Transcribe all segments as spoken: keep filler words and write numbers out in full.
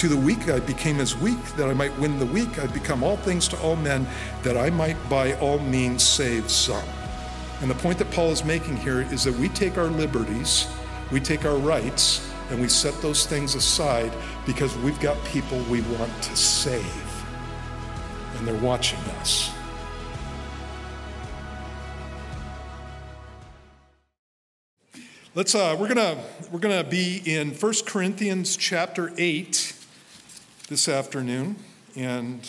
To the weak I became as weak, that I might win the weak. I become all things to all men, that I might by all means save some. And the point that Paul is making here is that we take our liberties, we take our rights, and we set those things aside because we've got people we want to save. And they're watching us. Let's uh we're gonna we're gonna be in First Corinthians chapter eight this afternoon, and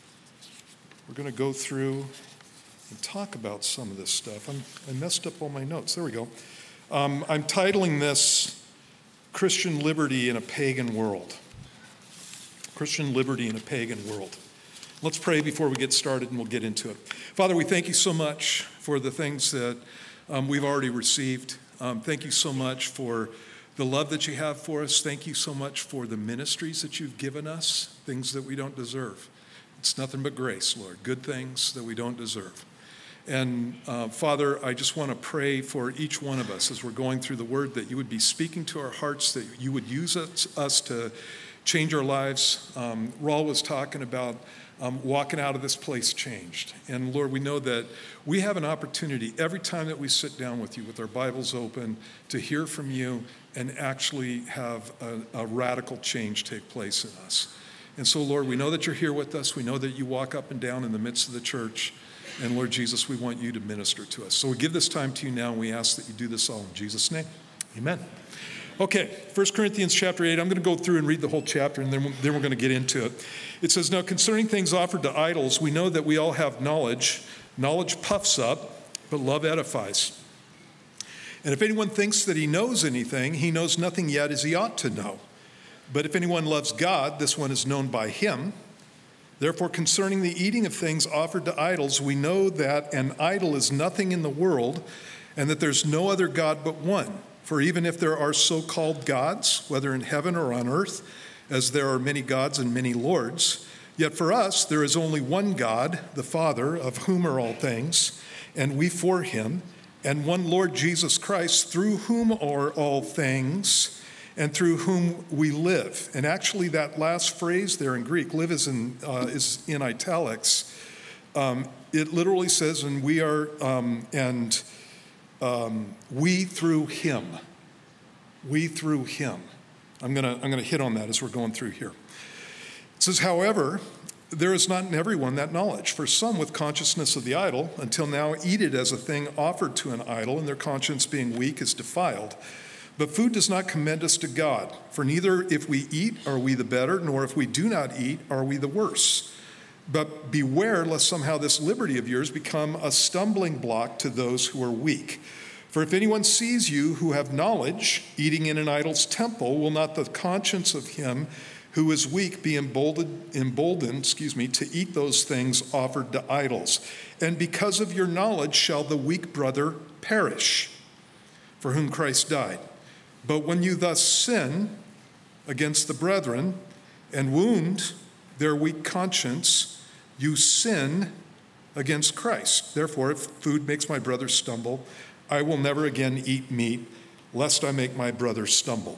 we're gonna go through and talk about some of this stuff. I'm, I messed up all my notes. There we go. Um, I'm titling this Christian Liberty in a Pagan World. Christian Liberty in a Pagan World. Let's pray before we get started and we'll get into it. Father, we thank you so much for the things that um, we've already received. Um, thank you so much for the love that you have for us. Thank you so much for the ministries that you've given us, things that we don't deserve. It's nothing but grace, Lord, good things that we don't deserve. And uh, Father, I just want to pray for each one of us as we're going through the word, that you would be speaking to our hearts, that you would use us, us to change our lives. Um, Raul was talking about um, walking out of this place changed. And Lord, we know that we have an opportunity every time that we sit down with you with our Bibles open to hear from you and actually have a, a radical change take place in us. And so, Lord, we know that you're here with us. We know that you walk up and down in the midst of the church. And Lord Jesus, we want you to minister to us. So we give this time to you now, and we ask that you do this all in Jesus' name. Amen. Okay, First Corinthians chapter eight. I'm going to go through and read the whole chapter, and then, then we're going to get into it. It says, "Now concerning things offered to idols, we know that we all have knowledge. Knowledge puffs up, but love edifies. And if anyone thinks that he knows anything, he knows nothing yet as he ought to know. But if anyone loves God, this one is known by him. Therefore, concerning the eating of things offered to idols, we know that an idol is nothing in the world, and that there's no other God but one. For even if there are so-called gods, whether in heaven or on earth, as there are many gods and many lords, yet for us there is only one God, the Father, of whom are all things, and we for him, and one Lord Jesus Christ, through whom are all things, and through whom we live." And actually that last phrase there in Greek, live is in, uh, is in italics. Um, it literally says, and we are, um, and um, we through him. We through him. I'm gonna, I'm gonna hit on that as we're going through here. It says, "However, there is not in everyone that knowledge. For some with consciousness of the idol, until now eat it as a thing offered to an idol, and their conscience being weak is defiled. But food does not commend us to God, for neither if we eat are we the better, nor if we do not eat are we the worse. But beware lest somehow this liberty of yours become a stumbling block to those who are weak. For if anyone sees you who have knowledge eating in an idol's temple, will not the conscience of him who is weak be emboldened, emboldened, excuse me, to eat those things offered to idols? And because of your knowledge shall the weak brother perish, for whom Christ died. But when you thus sin against the brethren and wound their weak conscience, you sin against Christ. Therefore, if food makes my brother stumble, I will never again eat meat, lest I make my brother stumble."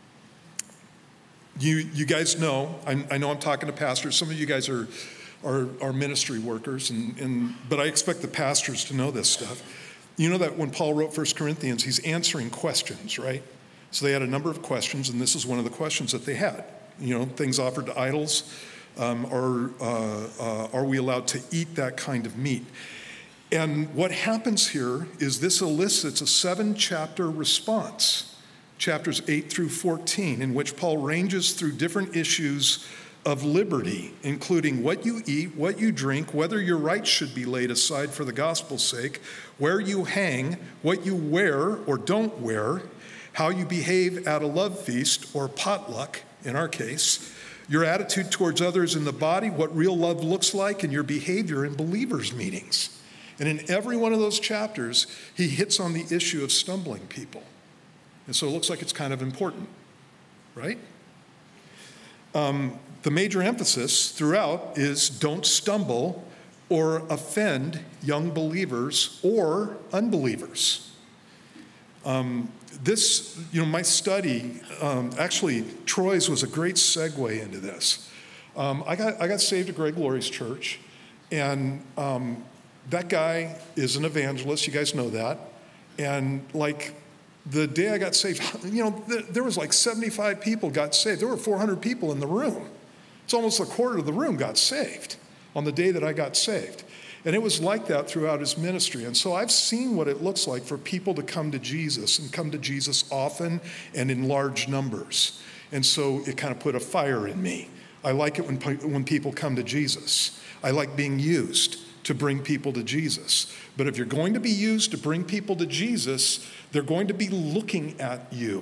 You you guys know, I, I know I'm talking to pastors. Some of you guys are are, are ministry workers, and, and but I expect the pastors to know this stuff. You know that when Paul wrote First Corinthians, he's answering questions, right? So they had a number of questions, and this is one of the questions that they had. You know, things offered to idols, um, or uh, uh, are we allowed to eat that kind of meat? And what happens here is this elicits a seven-chapter response, chapters eight through fourteen, in which Paul ranges through different issues of liberty, including what you eat, what you drink, whether your rights should be laid aside for the gospel's sake, where you hang, what you wear or don't wear, how you behave at a love feast or potluck, in our case, your attitude towards others in the body, what real love looks like, and your behavior in believers' meetings. And in every one of those chapters, he hits on the issue of stumbling people. And so it looks like it's kind of important, right? Um, the major emphasis throughout is don't stumble or offend young believers or unbelievers. Um, this, you know, my study, um, actually, Troy's was a great segue into this. Um, I got I got saved at Greg Laurie's church, and um, that guy is an evangelist. You guys know that. And like the day I got saved, you know, th- there was like seventy-five people got saved. There were four hundred people in the room. It's almost a quarter of the room got saved on the day that I got saved. And it was like that throughout his ministry. And so I've seen what it looks like for people to come to Jesus and come to Jesus often and in large numbers. And so it kind of put a fire in me. I like it when, when people come to Jesus. I like being used to bring people to Jesus. But if you're going to be used to bring people to Jesus, they're going to be looking at you.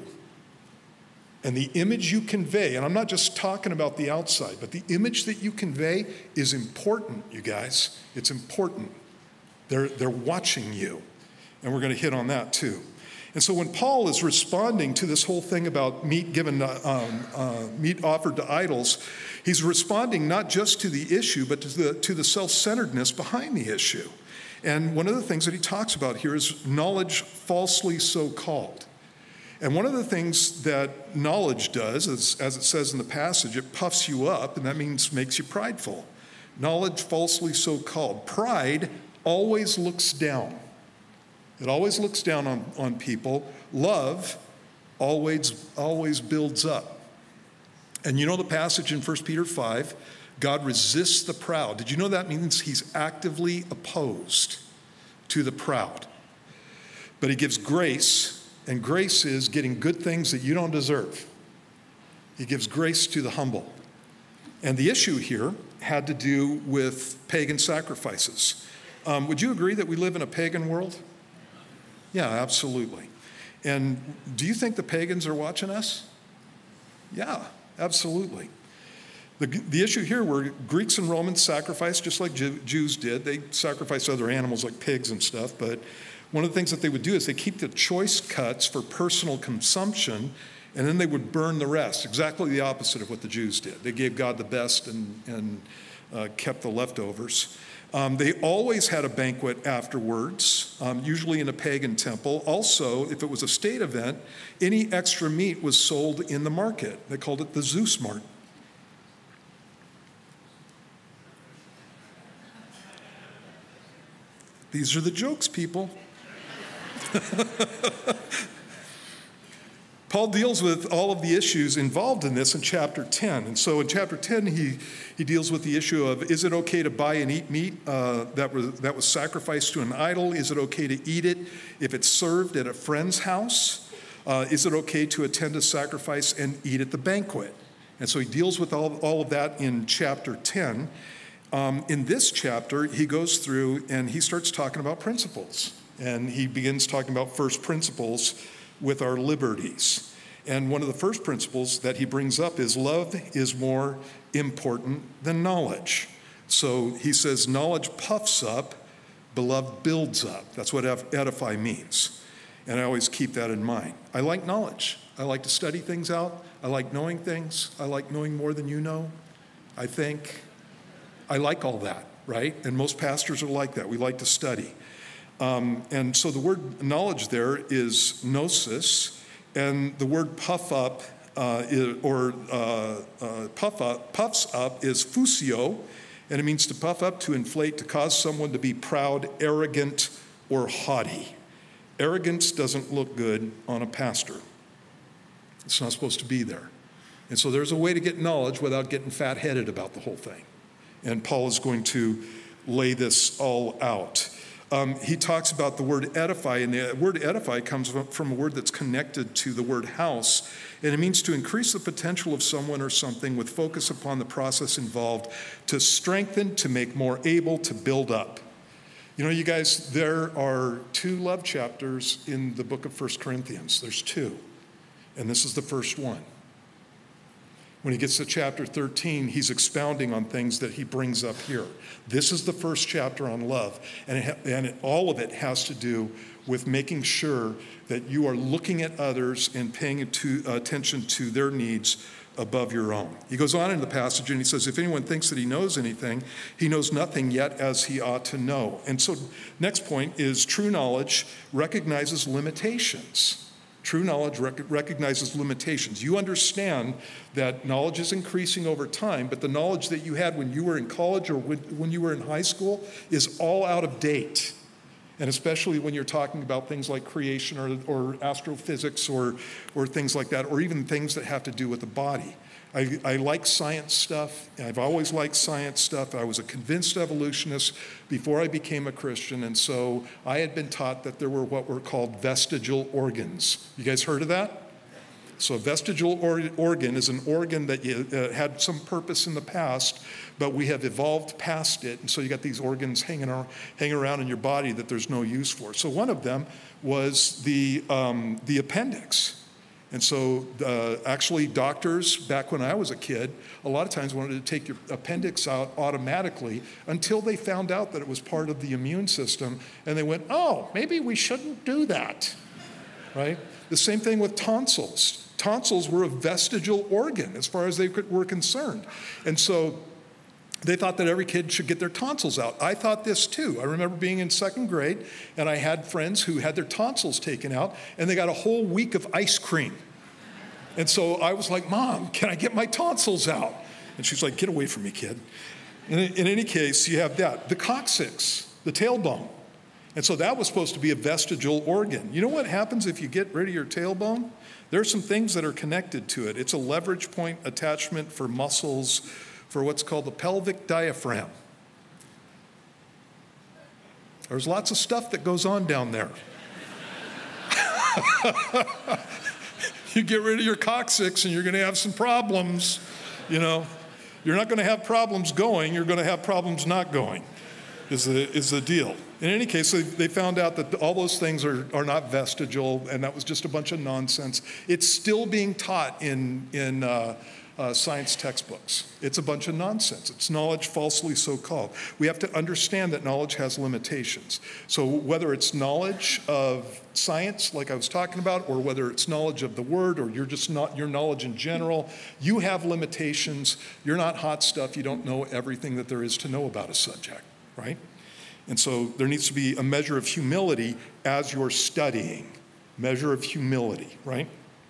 And the image you convey, and I'm not just talking about the outside, but the image that you convey is important, you guys. It's important. They're, they're watching you. And we're going to hit on that too. And so when Paul is responding to this whole thing about meat given, um, uh, meat offered to idols, he's responding not just to the issue, but to the, to the self-centeredness behind the issue. And one of the things that he talks about here is knowledge falsely so called. And one of the things that knowledge does, is, as it says in the passage, it puffs you up, and that means makes you prideful. Knowledge falsely so called. Pride always looks down. It always looks down on, on people. Love always, always builds up. And you know the passage in First Peter five, God resists the proud. Did you know that means he's actively opposed to the proud? But he gives grace. And grace is getting good things that you don't deserve. He gives grace to the humble. And the issue here had to do with pagan sacrifices. Um, would you agree that we live in a pagan world? Yeah, absolutely. And do you think the pagans are watching us? Yeah, absolutely. The, the issue here were Greeks and Romans sacrificed just like Jew, Jews did. They sacrificed other animals like pigs and stuff, but one of the things that they would do is they keep the choice cuts for personal consumption, and then they would burn the rest, exactly the opposite of what the Jews did. They gave God the best and, and uh, kept the leftovers. Um, they always had a banquet afterwards, um, usually in a pagan temple. Also, if it was a state event, any extra meat was sold in the market. They called it the Zeus Mart. These are the jokes, people. Paul deals with all of the issues involved in this in chapter ten. And so in chapter ten, he, he deals with the issue of, is it okay to buy and eat meat uh, that was, that was sacrificed to an idol? Is it okay to eat it if it's served at a friend's house? Uh, is it okay to attend a sacrifice and eat at the banquet? And so he deals with all, all of that in chapter ten. Um, in this chapter, he goes through and he starts talking about principles. And he begins talking about first principles with our liberties. And one of the first principles that he brings up is love is more important than knowledge. So he says knowledge puffs up, but love builds up. That's what edify means. And I always keep that in mind. I like knowledge. I like to study things out. I like knowing things. I like knowing more than you know. I think I like all that, right? And most pastors are like that. We like to study. Um, and so the word knowledge there is gnosis, and the word puff up uh, is, or uh, uh, puff up, puffs up is phusio, and it means to puff up, to inflate, to cause someone to be proud, arrogant, or haughty. Arrogance doesn't look good on a pastor. It's not supposed to be there. And so there's a way to get knowledge without getting fat-headed about the whole thing. And Paul is going to lay this all out. Um, he talks about the word edify, and the word edify comes from a word that's connected to the word house, and it means to increase the potential of someone or something with focus upon the process involved, to strengthen, to make more able, to build up. You know, you guys, there are two love chapters in the book of First Corinthians. There's two, and this is the first one. When he gets to chapter thirteen, he's expounding on things that he brings up here. This is the first chapter on love, and, it, and it, all of it has to do with making sure that you are looking at others and paying to, uh, attention to their needs above your own. He goes on in the passage and he says, if anyone thinks that he knows anything, he knows nothing yet as he ought to know. And so next point is true knowledge recognizes limitations. True knowledge rec- recognizes limitations. You understand that knowledge is increasing over time, but the knowledge that you had when you were in college or when, when you were in high school is all out of date. And especially when you're talking about things like creation or, or astrophysics or, or things like that, or even things that have to do with the body. I, I like science stuff. I've always liked science stuff. I was a convinced evolutionist before I became a Christian, and so I had been taught that there were what were called vestigial organs. You guys heard of that? So a vestigial or- organ is an organ that you, uh, had some purpose in the past, but we have evolved past it, and so you got these organs hanging around, hanging around in your body that there's no use for. So one of them was the, um, the appendix. And so uh, actually doctors, back when I was a kid, a lot of times wanted to take your appendix out automatically until they found out that it was part of the immune system, and they went, oh, maybe we shouldn't do that, right? The same thing with tonsils. Tonsils were a vestigial organ as far as they could, were concerned. And so they thought that every kid should get their tonsils out. I thought this too. I remember being in second grade, and I had friends who had their tonsils taken out, and they got a whole week of ice cream. And so I was like, Mom, can I get my tonsils out? And she's like, get away from me, kid. In, in any case, you have that. The coccyx, the tailbone. And so that was supposed to be a vestigial organ. You know what happens if you get rid of your tailbone? There are some things that are connected to it. It's a leverage point attachment for muscles for what's called the pelvic diaphragm. There's lots of stuff that goes on down there. You get rid of your coccyx and you're going to have some problems, you know. You're not going to have problems going, you're going to have problems not going, is the, is the deal. In any case, they, they found out that all those things are, are not vestigial, and that was just a bunch of nonsense. It's still being taught in, in uh, uh, science textbooks. It's a bunch of nonsense. It's knowledge falsely so called. We have to understand that knowledge has limitations. So whether it's knowledge of science, like I was talking about, or whether it's knowledge of the word, or you're just not your knowledge in general, you have limitations. You're not hot stuff. You don't know everything that there is to know about a subject, right? And so there needs to be a measure of humility as you're studying. Measure of humility, right?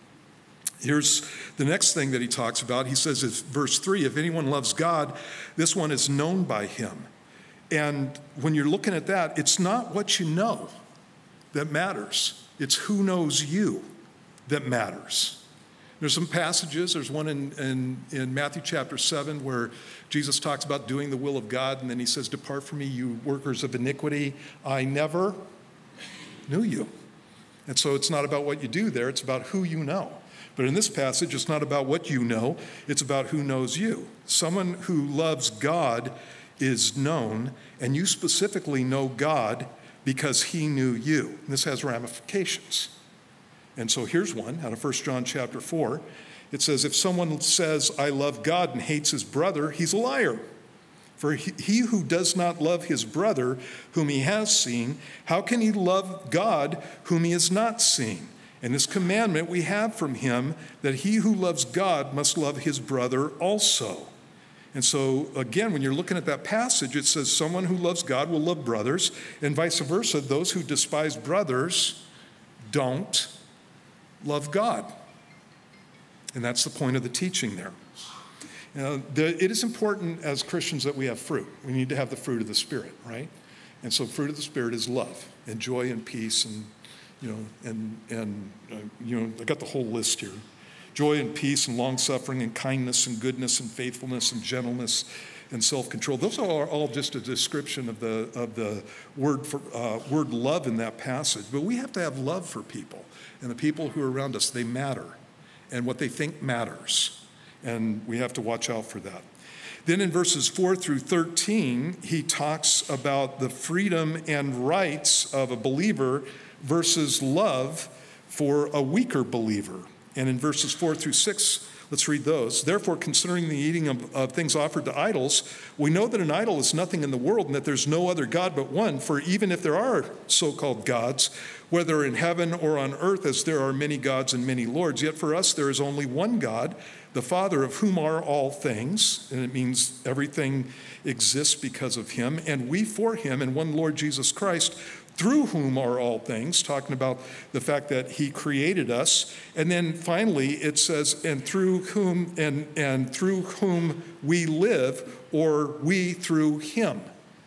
Here's the next thing that he talks about. He says, if, verse three, if anyone loves God, this one is known by him. And when you're looking at that, it's not what you know that matters. It's who knows you that matters. There's some passages. There's one in, in, in Matthew chapter seven where Jesus talks about doing the will of God, and then he says, depart from me, you workers of iniquity. I never knew you. And so it's not about what you do there. It's about who you know. But in this passage, it's not about what you know. It's about who knows you. Someone who loves God is known, and you specifically know God because he knew you. And this has ramifications. And so here's one out of First John chapter four. It says, if someone says, I love God and hates his brother, he's a liar. For he, he who does not love his brother whom he has seen, how can he love God whom he has not seen? And this commandment we have from him, that he who loves God must love his brother also. And so, again, when you're looking at that passage, it says someone who loves God will love brothers, and vice versa. Those who despise brothers don't love God. And that's the point of the teaching there. You know, the, it is important as Christians that we have fruit. We need to have the fruit of the Spirit, right? And so fruit of the Spirit is love and joy and peace and, you know, and, and uh, you know, I got the whole list here. Joy and peace and long-suffering and kindness and goodness and faithfulness and gentleness and self-control. Those are all just a description of the of the word for uh, word love in that passage. But we have to have love for people, and the people who are around us, they matter, and what they think matters, and we have to watch out for that. Then in verses four through thirteen, he talks about the freedom and rights of a believer versus love for a weaker believer. And in verses four through six, let's read those. Therefore, considering the eating of, of things offered to idols, we know that an idol is nothing in the world and that there's no other God but one. For even if there are so-called gods, whether in heaven or on earth, as there are many gods and many lords, yet for us there is only one God, the Father, of whom are all things, and it means everything exists because of him, and we for him, and one Lord Jesus Christ, through whom are all things, talking about the fact that he created us. And then finally it says, and through whom and, and through whom we live, or we through him.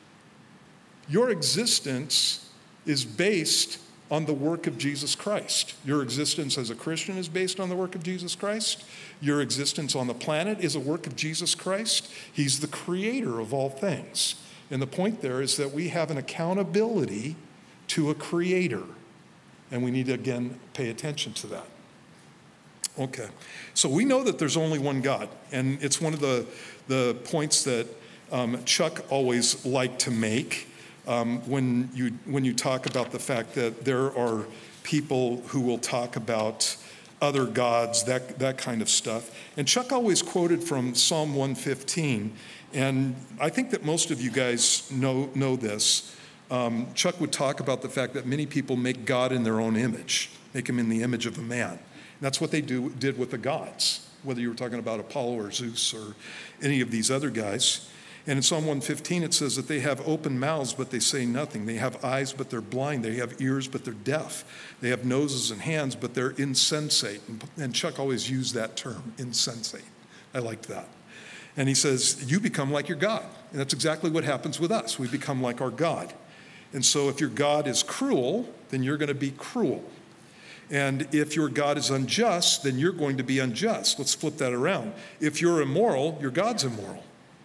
Your existence is based on the work of Jesus Christ. Your existence as a Christian is based on the work of Jesus Christ. Your existence on the planet is a work of Jesus Christ. He's the creator of all things. And the point there is that we have an accountability to a creator. And we need to, again, pay attention to that. Okay, so we know that there's only one God. And it's one of the, the points that um, Chuck always liked to make. Um, when you when you talk about the fact that there are people who will talk about other gods, that that kind of stuff. And Chuck always quoted from Psalm one fifteen, and I think that most of you guys know know this. Um, Chuck would talk about the fact that many people make God in their own image, make him in the image of a man. And that's what they do did with the gods, whether you were talking about Apollo or Zeus or any of these other guys. And in Psalm one fifteen, it says that they have open mouths, but they say nothing. They have eyes, but they're blind. They have ears, but they're deaf. They have noses and hands, but they're insensate. And, and Chuck always used that term, insensate. I liked that. And he says, you become like your God. And that's exactly what happens with us. We become like our God. And so if your God is cruel, then you're going to be cruel. And if your God is unjust, then you're going to be unjust. Let's flip that around. If you're immoral, your God's immoral.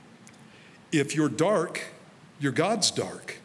If you're dark, your God's dark.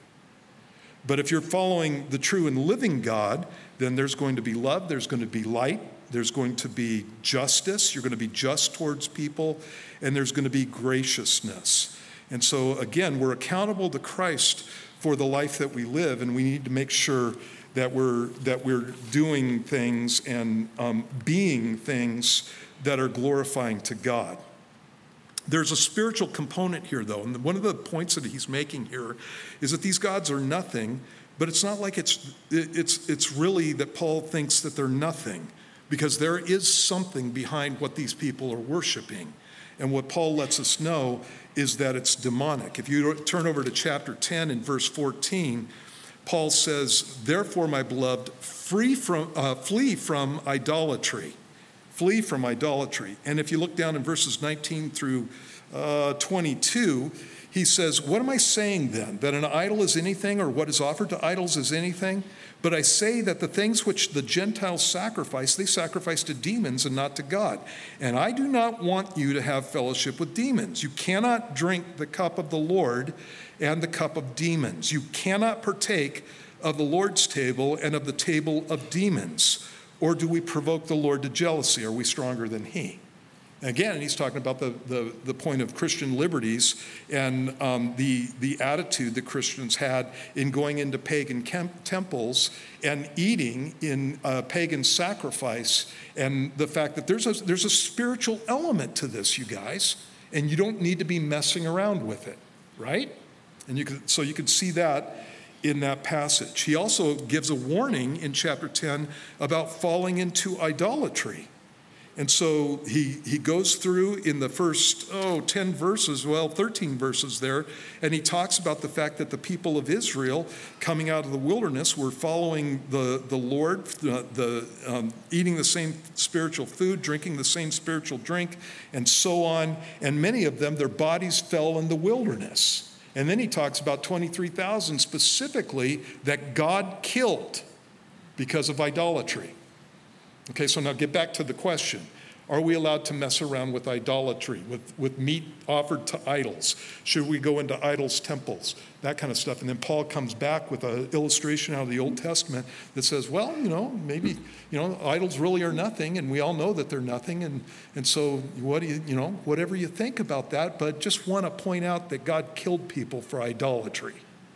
But if you're following the true and living God, then there's going to be love, there's going to be light, there's going to be justice, you're going to be just towards people, and there's going to be graciousness. And so again, we're accountable to Christ for the life that we live, and we need to make sure that we're that we're doing things and um, being things that are glorifying to God. There's a spiritual component here, though, and one of the points that he's making here is that these gods are nothing, but it's not like it's it's it's really that Paul thinks that they're nothing, because there is something behind what these people are worshiping. And what Paul lets us know is that it's demonic. If you turn over to chapter ten and verse fourteen, Paul says, therefore, my beloved, free from, uh, flee from idolatry. Flee from idolatry. And if you look down in verses nineteen through uh, twenty-two, he says, what am I saying then? That an idol is anything, or what is offered to idols is anything? But I say that the things which the Gentiles sacrifice, they sacrifice to demons and not to God. And I do not want you to have fellowship with demons. You cannot drink the cup of the Lord and the cup of demons. You cannot partake of the Lord's table and of the table of demons. Or do we provoke the Lord to jealousy? Are we stronger than he? Again, he's talking about the, the, the point of Christian liberties and um, the, the attitude that Christians had in going into pagan camp- temples and eating in uh, pagan sacrifice, and the fact that there's a, there's a spiritual element to this, you guys, and you don't need to be messing around with it, right? And you could, so you can see that in that passage. He also gives a warning in chapter ten about falling into idolatry. And so he, he goes through in the first, oh, ten verses, well, thirteen verses there, and he talks about the fact that the people of Israel coming out of the wilderness were following the, the Lord, the, the um, eating the same spiritual food, drinking the same spiritual drink, and so on. And many of them, their bodies fell in the wilderness. And then he talks about twenty-three thousand specifically that God killed because of idolatry. Okay, so now get back to the question. Are we allowed to mess around with idolatry, with, with meat offered to idols? Should we go into idols' temples? That kind of stuff. And then Paul comes back with an illustration out of the Old Testament that says, well, you know, maybe, you know, idols really are nothing, and we all know that they're nothing. And, and so what do you, you know, whatever you think about that, but just want to point out that God killed people for idolatry.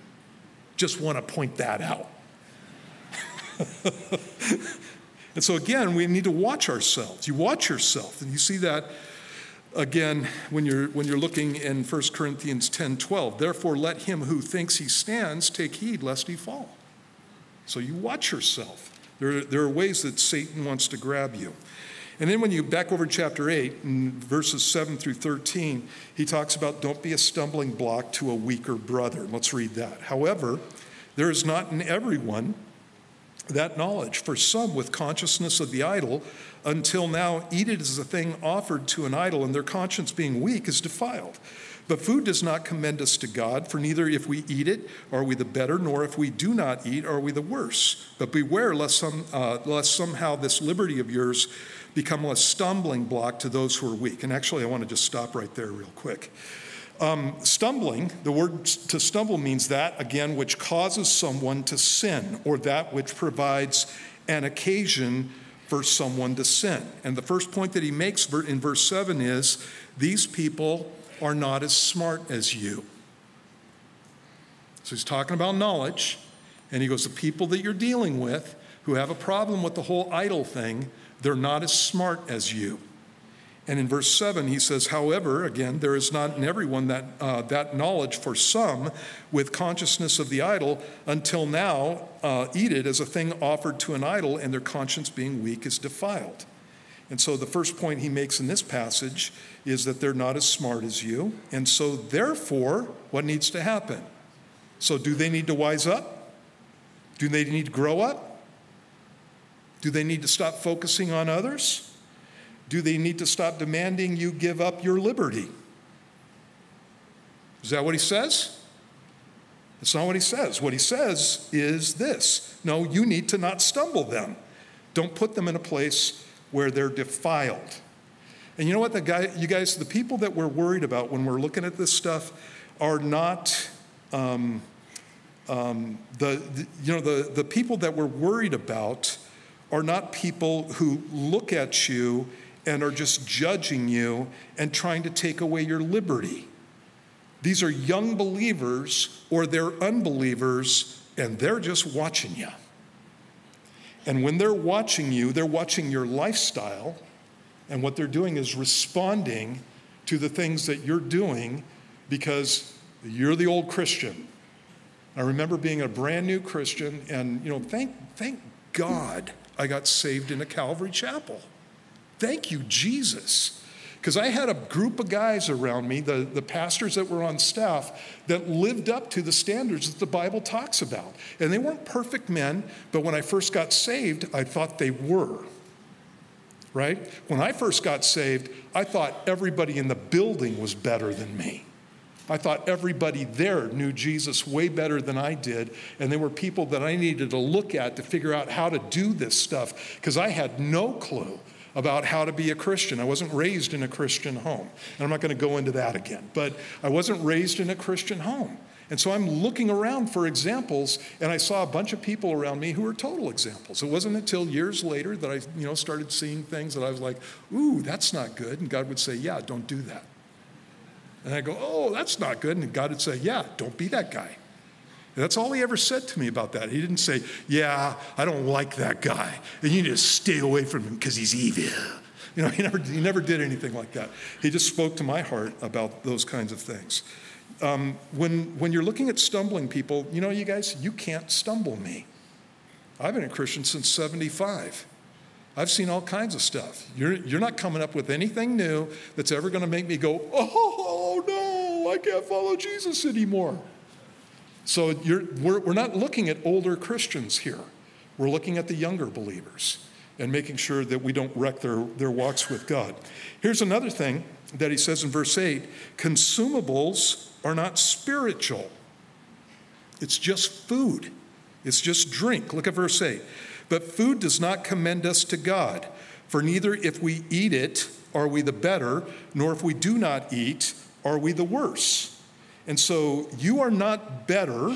Just want to point that out. And so again, we need to watch ourselves. You watch yourself, and you see that again when you're when you're looking in First Corinthians ten twelve. Therefore, let him who thinks he stands take heed lest he fall. So you watch yourself. There, there are ways that Satan wants to grab you. And then when you back over to chapter eight, in verses seven through thirteen, he talks about don't be a stumbling block to a weaker brother. Let's read that. However, There is not in everyone that knowledge. For some, with consciousness of the idol, until now eat it as a thing offered to an idol, and their conscience being weak is defiled. But food does not commend us to God, for neither if we eat it are we the better, nor if we do not eat are we the worse. But beware lest, some, uh, lest somehow this liberty of yours become a stumbling block to those who are weak. And actually, I want to just stop right there real quick. Um, stumbling, the word to stumble means that, again, which causes someone to sin, or that which provides an occasion for someone to sin. And the first point that he makes in verse seven is, these people are not as smart as you. So he's talking about knowledge, and he goes, the people that you're dealing with who have a problem with the whole idol thing, they're not as smart as you. And in verse seven, he says, however, again, there is not in everyone that, uh, that knowledge. For some, with consciousness of the idol, until now uh, eat it as a thing offered to an idol, and their conscience being weak is defiled. And so the first point he makes in this passage is that they're not as smart as you. And so therefore, what needs to happen? So do they need to wise up? Do they need to grow up? Do they need to stop focusing on others? Do they need to stop demanding you give up your liberty? Is that what he says? That's not what he says. What he says is this. No, you need to not stumble them. Don't put them in a place where they're defiled. And you know what, the guy, you guys, the people that we're worried about when we're looking at this stuff are not, um, um, the, the, you know, the, the people that we're worried about are not people who look at you and are just judging you and trying to take away your liberty. These are young believers or they're unbelievers, and they're just watching you. And when they're watching you, they're watching your lifestyle, and what they're doing is responding to the things that you're doing because you're the old Christian. I remember being a brand new Christian, and you know, thank, thank God I got saved in a Calvary chapel. Thank you, Jesus. Because I had a group of guys around me, the, the pastors that were on staff, that lived up to the standards that the Bible talks about. And they weren't perfect men, but when I first got saved, I thought they were. Right? When I first got saved, I thought everybody in the building was better than me. I thought everybody there knew Jesus way better than I did, and they were people that I needed to look at to figure out how to do this stuff, because I had no clue about how to be a Christian. I wasn't raised in a Christian home. And I'm not going to go into that again, but I wasn't raised in a Christian home. And so I'm looking around for examples, and I saw a bunch of people around me who were total examples. It wasn't until years later that I, you know, started seeing things that I was like, ooh, that's not good. And God would say, yeah, don't do that. And I go, oh, that's not good. And God would say, yeah, don't be that guy. And that's all he ever said to me about that. He didn't say, yeah, I don't like that guy, and you need to stay away from him because he's evil. You know, he never, he never did anything like that. He just spoke to my heart about those kinds of things. Um, when, when you're looking at stumbling people, you know, you guys, you can't stumble me. I've been a Christian since seventy-five. I've seen all kinds of stuff. You're, you're not coming up with anything new that's ever going to make me go, oh, no, I can't follow Jesus anymore. So you're, we're, we're not looking at older Christians here. We're looking at the younger believers and making sure that we don't wreck their, their walks with God. Here's another thing that he says in verse eight, consumables are not spiritual. It's just food. It's just drink. Look at verse eight. But food does not commend us to God, for neither if we eat it are we the better, nor if we do not eat are we the worse. And so you are not better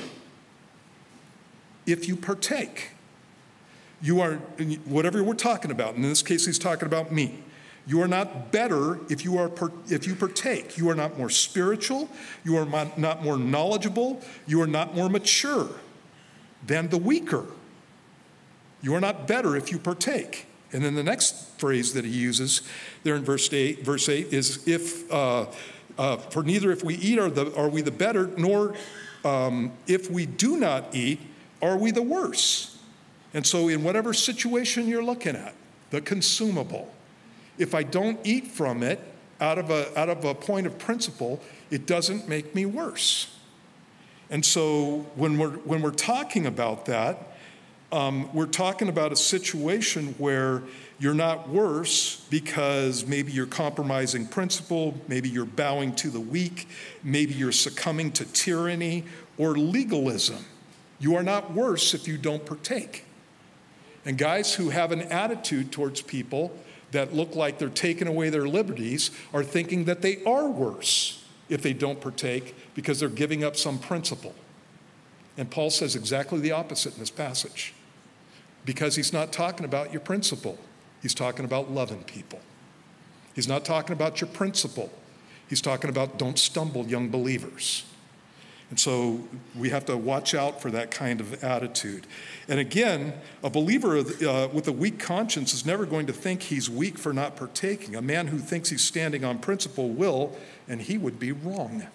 if you partake. You are, whatever we're talking about, in this case he's talking about meat. You are not better if you are if you partake. You are not more spiritual. You are not more knowledgeable. You are not more mature than the weaker. You are not better if you partake. And then the next phrase that he uses there in verse eight, verse eight is if, uh, uh, for neither if we eat are, the, are we the better, nor um, if we do not eat are we the worse. And so in whatever situation you're looking at, the consumable, if I don't eat from it out of a, out of a point of principle, it doesn't make me worse. And so when we're, when we're talking about that, um, we're talking about a situation where you're not worse because maybe you're compromising principle, maybe you're bowing to the weak, maybe you're succumbing to tyranny or legalism. You are not worse if you don't partake. And guys who have an attitude towards people that look like they're taking away their liberties are thinking that they are worse if they don't partake because they're giving up some principle. And Paul says exactly the opposite in this passage, because he's not talking about your principle. He's talking about loving people. He's not talking about your principle. He's talking about don't stumble, young believers. And so we have to watch out for that kind of attitude. And again, a believer uh, with a weak conscience is never going to think he's weak for not partaking. A man who thinks he's standing on principle will, and he would be wrong.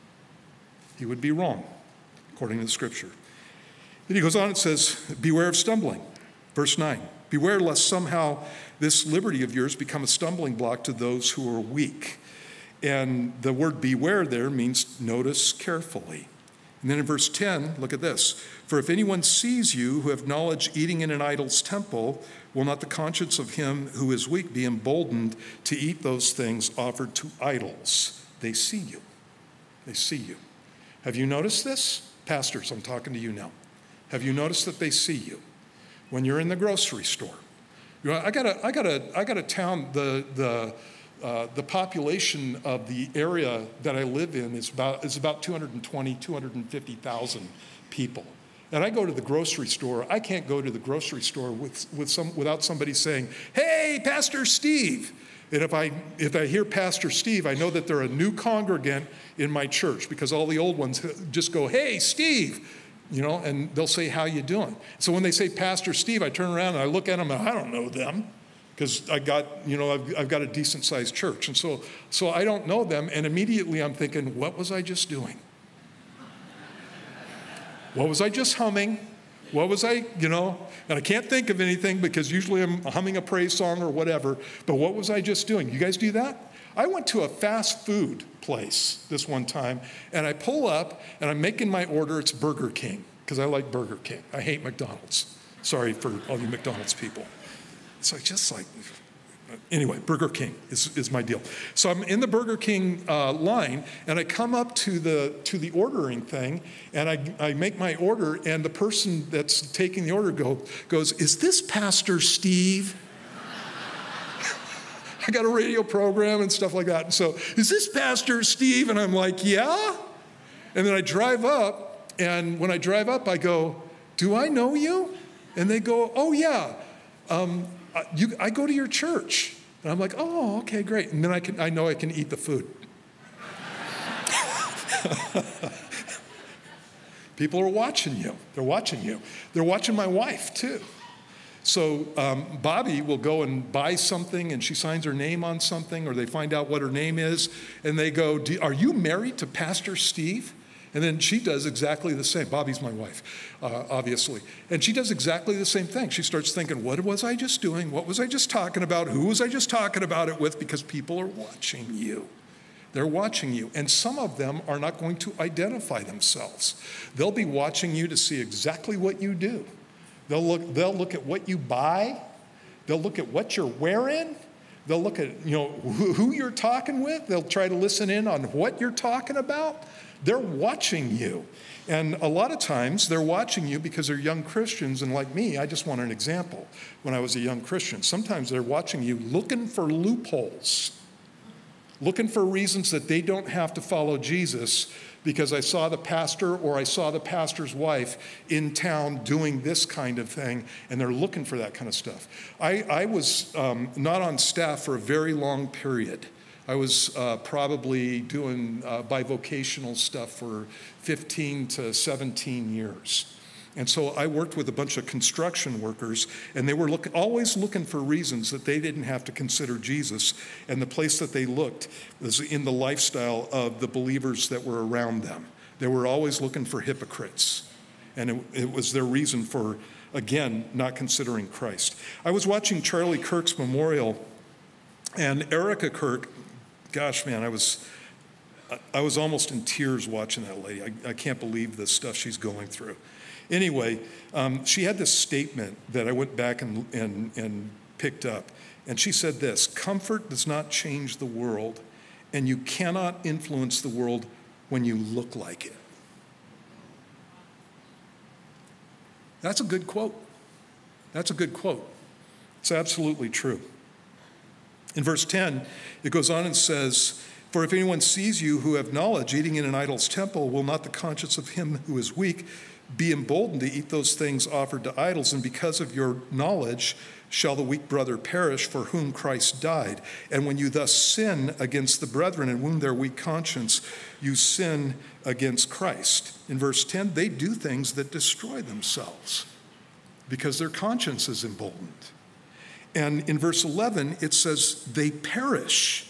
He would be wrong, according to the scripture. Then he goes on and says, beware of stumbling. Verse nine, beware lest somehow this liberty of yours become a stumbling block to those who are weak. And the word beware there means notice carefully. And then in verse ten, look at this. For if anyone sees you who have knowledge eating in an idol's temple, will not the conscience of him who is weak be emboldened to eat those things offered to idols? They see you. They see you. Have you noticed this? Pastors, I'm talking to you now. Have you noticed that they see you? When you're in the grocery store. You know, I got a, I got a, I got a town, the, the, Uh, the population of the area that I live in is about is about two hundred twenty, two hundred fifty thousand people. And I go to the grocery store. I can't go to the grocery store with, with some, without somebody saying, hey, Pastor Steve. And if I, if I hear Pastor Steve, I know that they're a new congregant in my church, because all the old ones just go, hey, Steve. You know, and they'll say, how you doing? So when they say Pastor Steve, I turn around and I look at them and I don't know them. Because I got, you know, I've, I've got a decent sized church. And so, so I don't know them. And immediately I'm thinking, what was I just doing? What was I just humming? What was I, you know? And I can't think of anything because usually I'm humming a praise song or whatever. But what was I just doing? You guys do that? I went to a fast food place this one time. And I pull up and I'm making my order. It's Burger King, because I like Burger King. I hate McDonald's. Sorry for all you McDonald's people. So I just like, anyway, Burger King is, is my deal. So I'm in the Burger King uh, line, and I come up to the to the ordering thing, and I, I make my order, and the person that's taking the order go, goes, is this Pastor Steve? I got a radio program and stuff like that. And so, is this Pastor Steve? And I'm like, yeah. And then I drive up, and when I drive up, I go, do I know you? And they go, oh, yeah. Um, You, I go to your church. And I'm like, oh, okay, great. And then I can, I know I can eat the food. People are watching you. They're watching you. They're watching my wife, too. So um, Bobby will go and buy something, and she signs her name on something, or they find out what her name is, and they go, Do, are you married to Pastor Steve? And then she does exactly the same. Bobby's my wife, uh, obviously. And she does exactly the same thing. She starts thinking, what was I just doing? What was I just talking about? Who was I just talking about it with? Because people are watching you. They're watching you. And some of them are not going to identify themselves. They'll be watching you to see exactly what you do. They'll look, they'll look at what you buy. They'll look at what you're wearing. They'll look at, you know, who, who you're talking with. They'll try to listen in on what you're talking about. They're watching you. And a lot of times they're watching you because they're young Christians. And like me, I just want an example. When I was a young Christian, sometimes they're watching you looking for loopholes, looking for reasons that they don't have to follow Jesus because I saw the pastor or I saw the pastor's wife in town doing this kind of thing, and they're looking for that kind of stuff. I, I was um, not on staff for a very long period. I was uh, probably doing uh, bivocational stuff for fifteen to seventeen years. And so I worked with a bunch of construction workers, and they were look, always looking for reasons that they didn't have to consider Jesus. And the place that they looked was in the lifestyle of the believers that were around them. They were always looking for hypocrites. And it, it was their reason for, again, not considering Christ. I was watching Charlie Kirk's memorial, and Erica Kirk, gosh, man, I was I was almost in tears watching that lady. I, I can't believe the stuff she's going through. Anyway, um, she had this statement that I went back and, and, and picked up. And she said this: comfort does not change the world, and you cannot influence the world when you look like it. That's a good quote. That's a good quote. It's absolutely true. In verse ten, it goes on and says, for if anyone sees you who have knowledge eating in an idol's temple, will not the conscience of him who is weak be emboldened to eat those things offered to idols? And because of your knowledge shall the weak brother perish for whom Christ died. And when you thus sin against the brethren and wound their weak conscience, you sin against Christ. In verse ten, they do things that destroy themselves because their conscience is emboldened. And in verse eleven, it says they perish.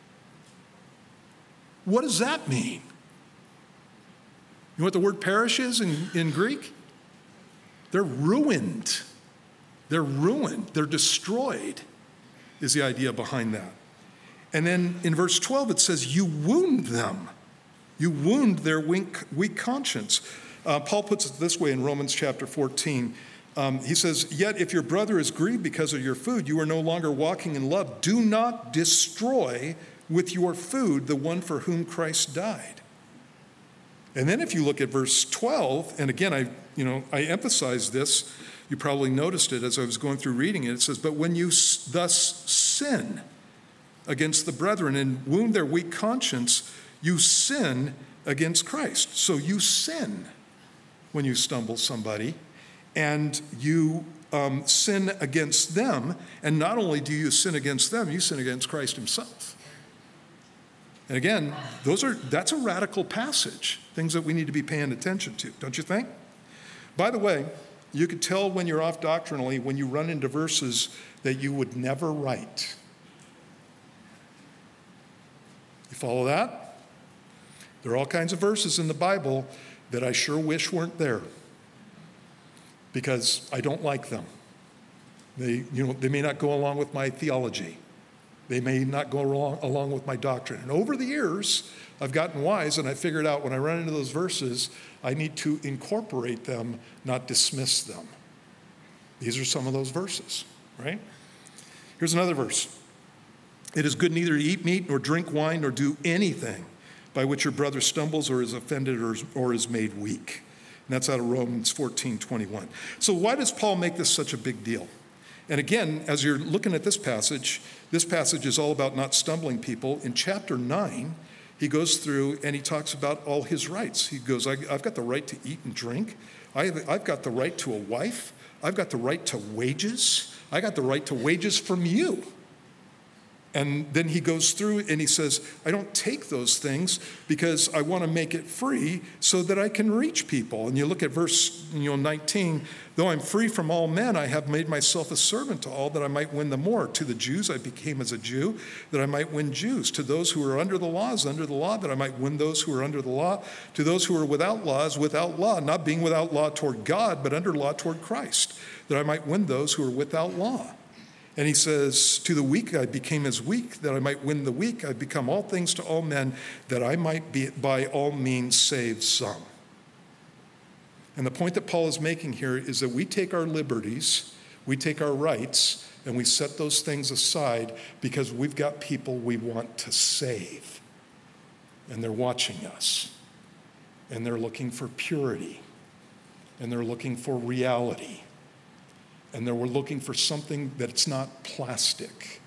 What does that mean? You know what the word perish is in, in Greek? They're ruined. They're ruined. They're destroyed, is the idea behind that. And then in verse twelve, it says, you wound them. You wound their weak, weak conscience. Uh, Paul puts it this way in Romans chapter fourteen. Um, he says, yet if your brother is grieved because of your food, you are no longer walking in love. Do not destroy with your food the one for whom Christ died. And then if you look at verse twelve, and again, I, you know, I emphasize this, you probably noticed it as I was going through reading it. It says, but when you thus sin against the brethren and wound their weak conscience, you sin against Christ. So you sin when you stumble somebody, and you um, sin against them. And not only do you sin against them, you sin against Christ himself. And again, those are that's a radical passage, things that we need to be paying attention to, don't you think? By the way, you could tell when you're off doctrinally when you run into verses that you would never write. You follow that? There are all kinds of verses in the Bible that I sure wish weren't there because I don't like them. They, you know, they may not go along with my theology. They may not go along, along with my doctrine. And over the years, I've gotten wise, and I figured out when I run into those verses, I need to incorporate them, not dismiss them. These are some of those verses, right? Here's another verse. It is good neither to eat meat, nor drink wine, nor do anything by which your brother stumbles or is offended or is, or is made weak. And that's out of Romans fourteen twenty-one. So why does Paul make this such a big deal? And again, as you're looking at this passage, this passage is all about not stumbling people. In chapter nine, he goes through and he talks about all his rights. He goes, I, I've got the right to eat and drink. I have, I've got the right to a wife. I've got the right to wages. I got the right to wages from you. And then he goes through and he says, I don't take those things because I want to make it free so that I can reach people. And you look at verse you know, nineteen, though I'm free from all men, I have made myself a servant to all that I might win the more. To the Jews I became as a Jew, that I might win Jews. To those who are under the law as under the law, that I might win those who are under the law. To those who are without law as without law, not being without law toward God, but under law toward Christ, that I might win those who are without law. And he says, to the weak I became as weak, that I might win the weak. I become all things to all men, that I might be by all means save some. And the point that Paul is making here is that we take our liberties, we take our rights, and we set those things aside because we've got people we want to save. And they're watching us. And they're looking for purity. And they're looking for reality. And then we're looking for something that's not plastic.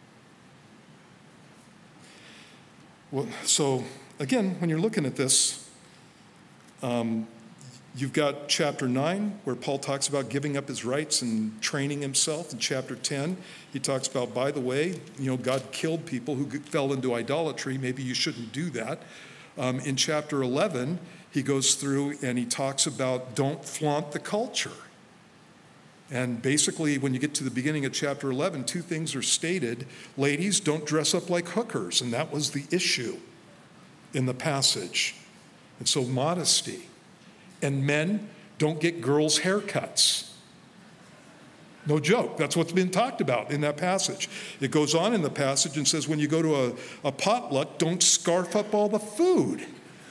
Well, so again, when you're looking at this, um, you've got chapter nine, where Paul talks about giving up his rights and training himself. In chapter ten, he talks about, by the way, you know, God killed people who fell into idolatry. Maybe you shouldn't do that. Um, in chapter eleven, he goes through and he talks about don't flaunt the culture. And basically, when you get to the beginning of chapter eleven, two things are stated. Ladies, don't dress up like hookers. And that was the issue in the passage. And so modesty. And men, don't get girls' haircuts. No joke. That's what's been talked about in that passage. It goes on in the passage and says, when you go to a, a potluck, don't scarf up all the food.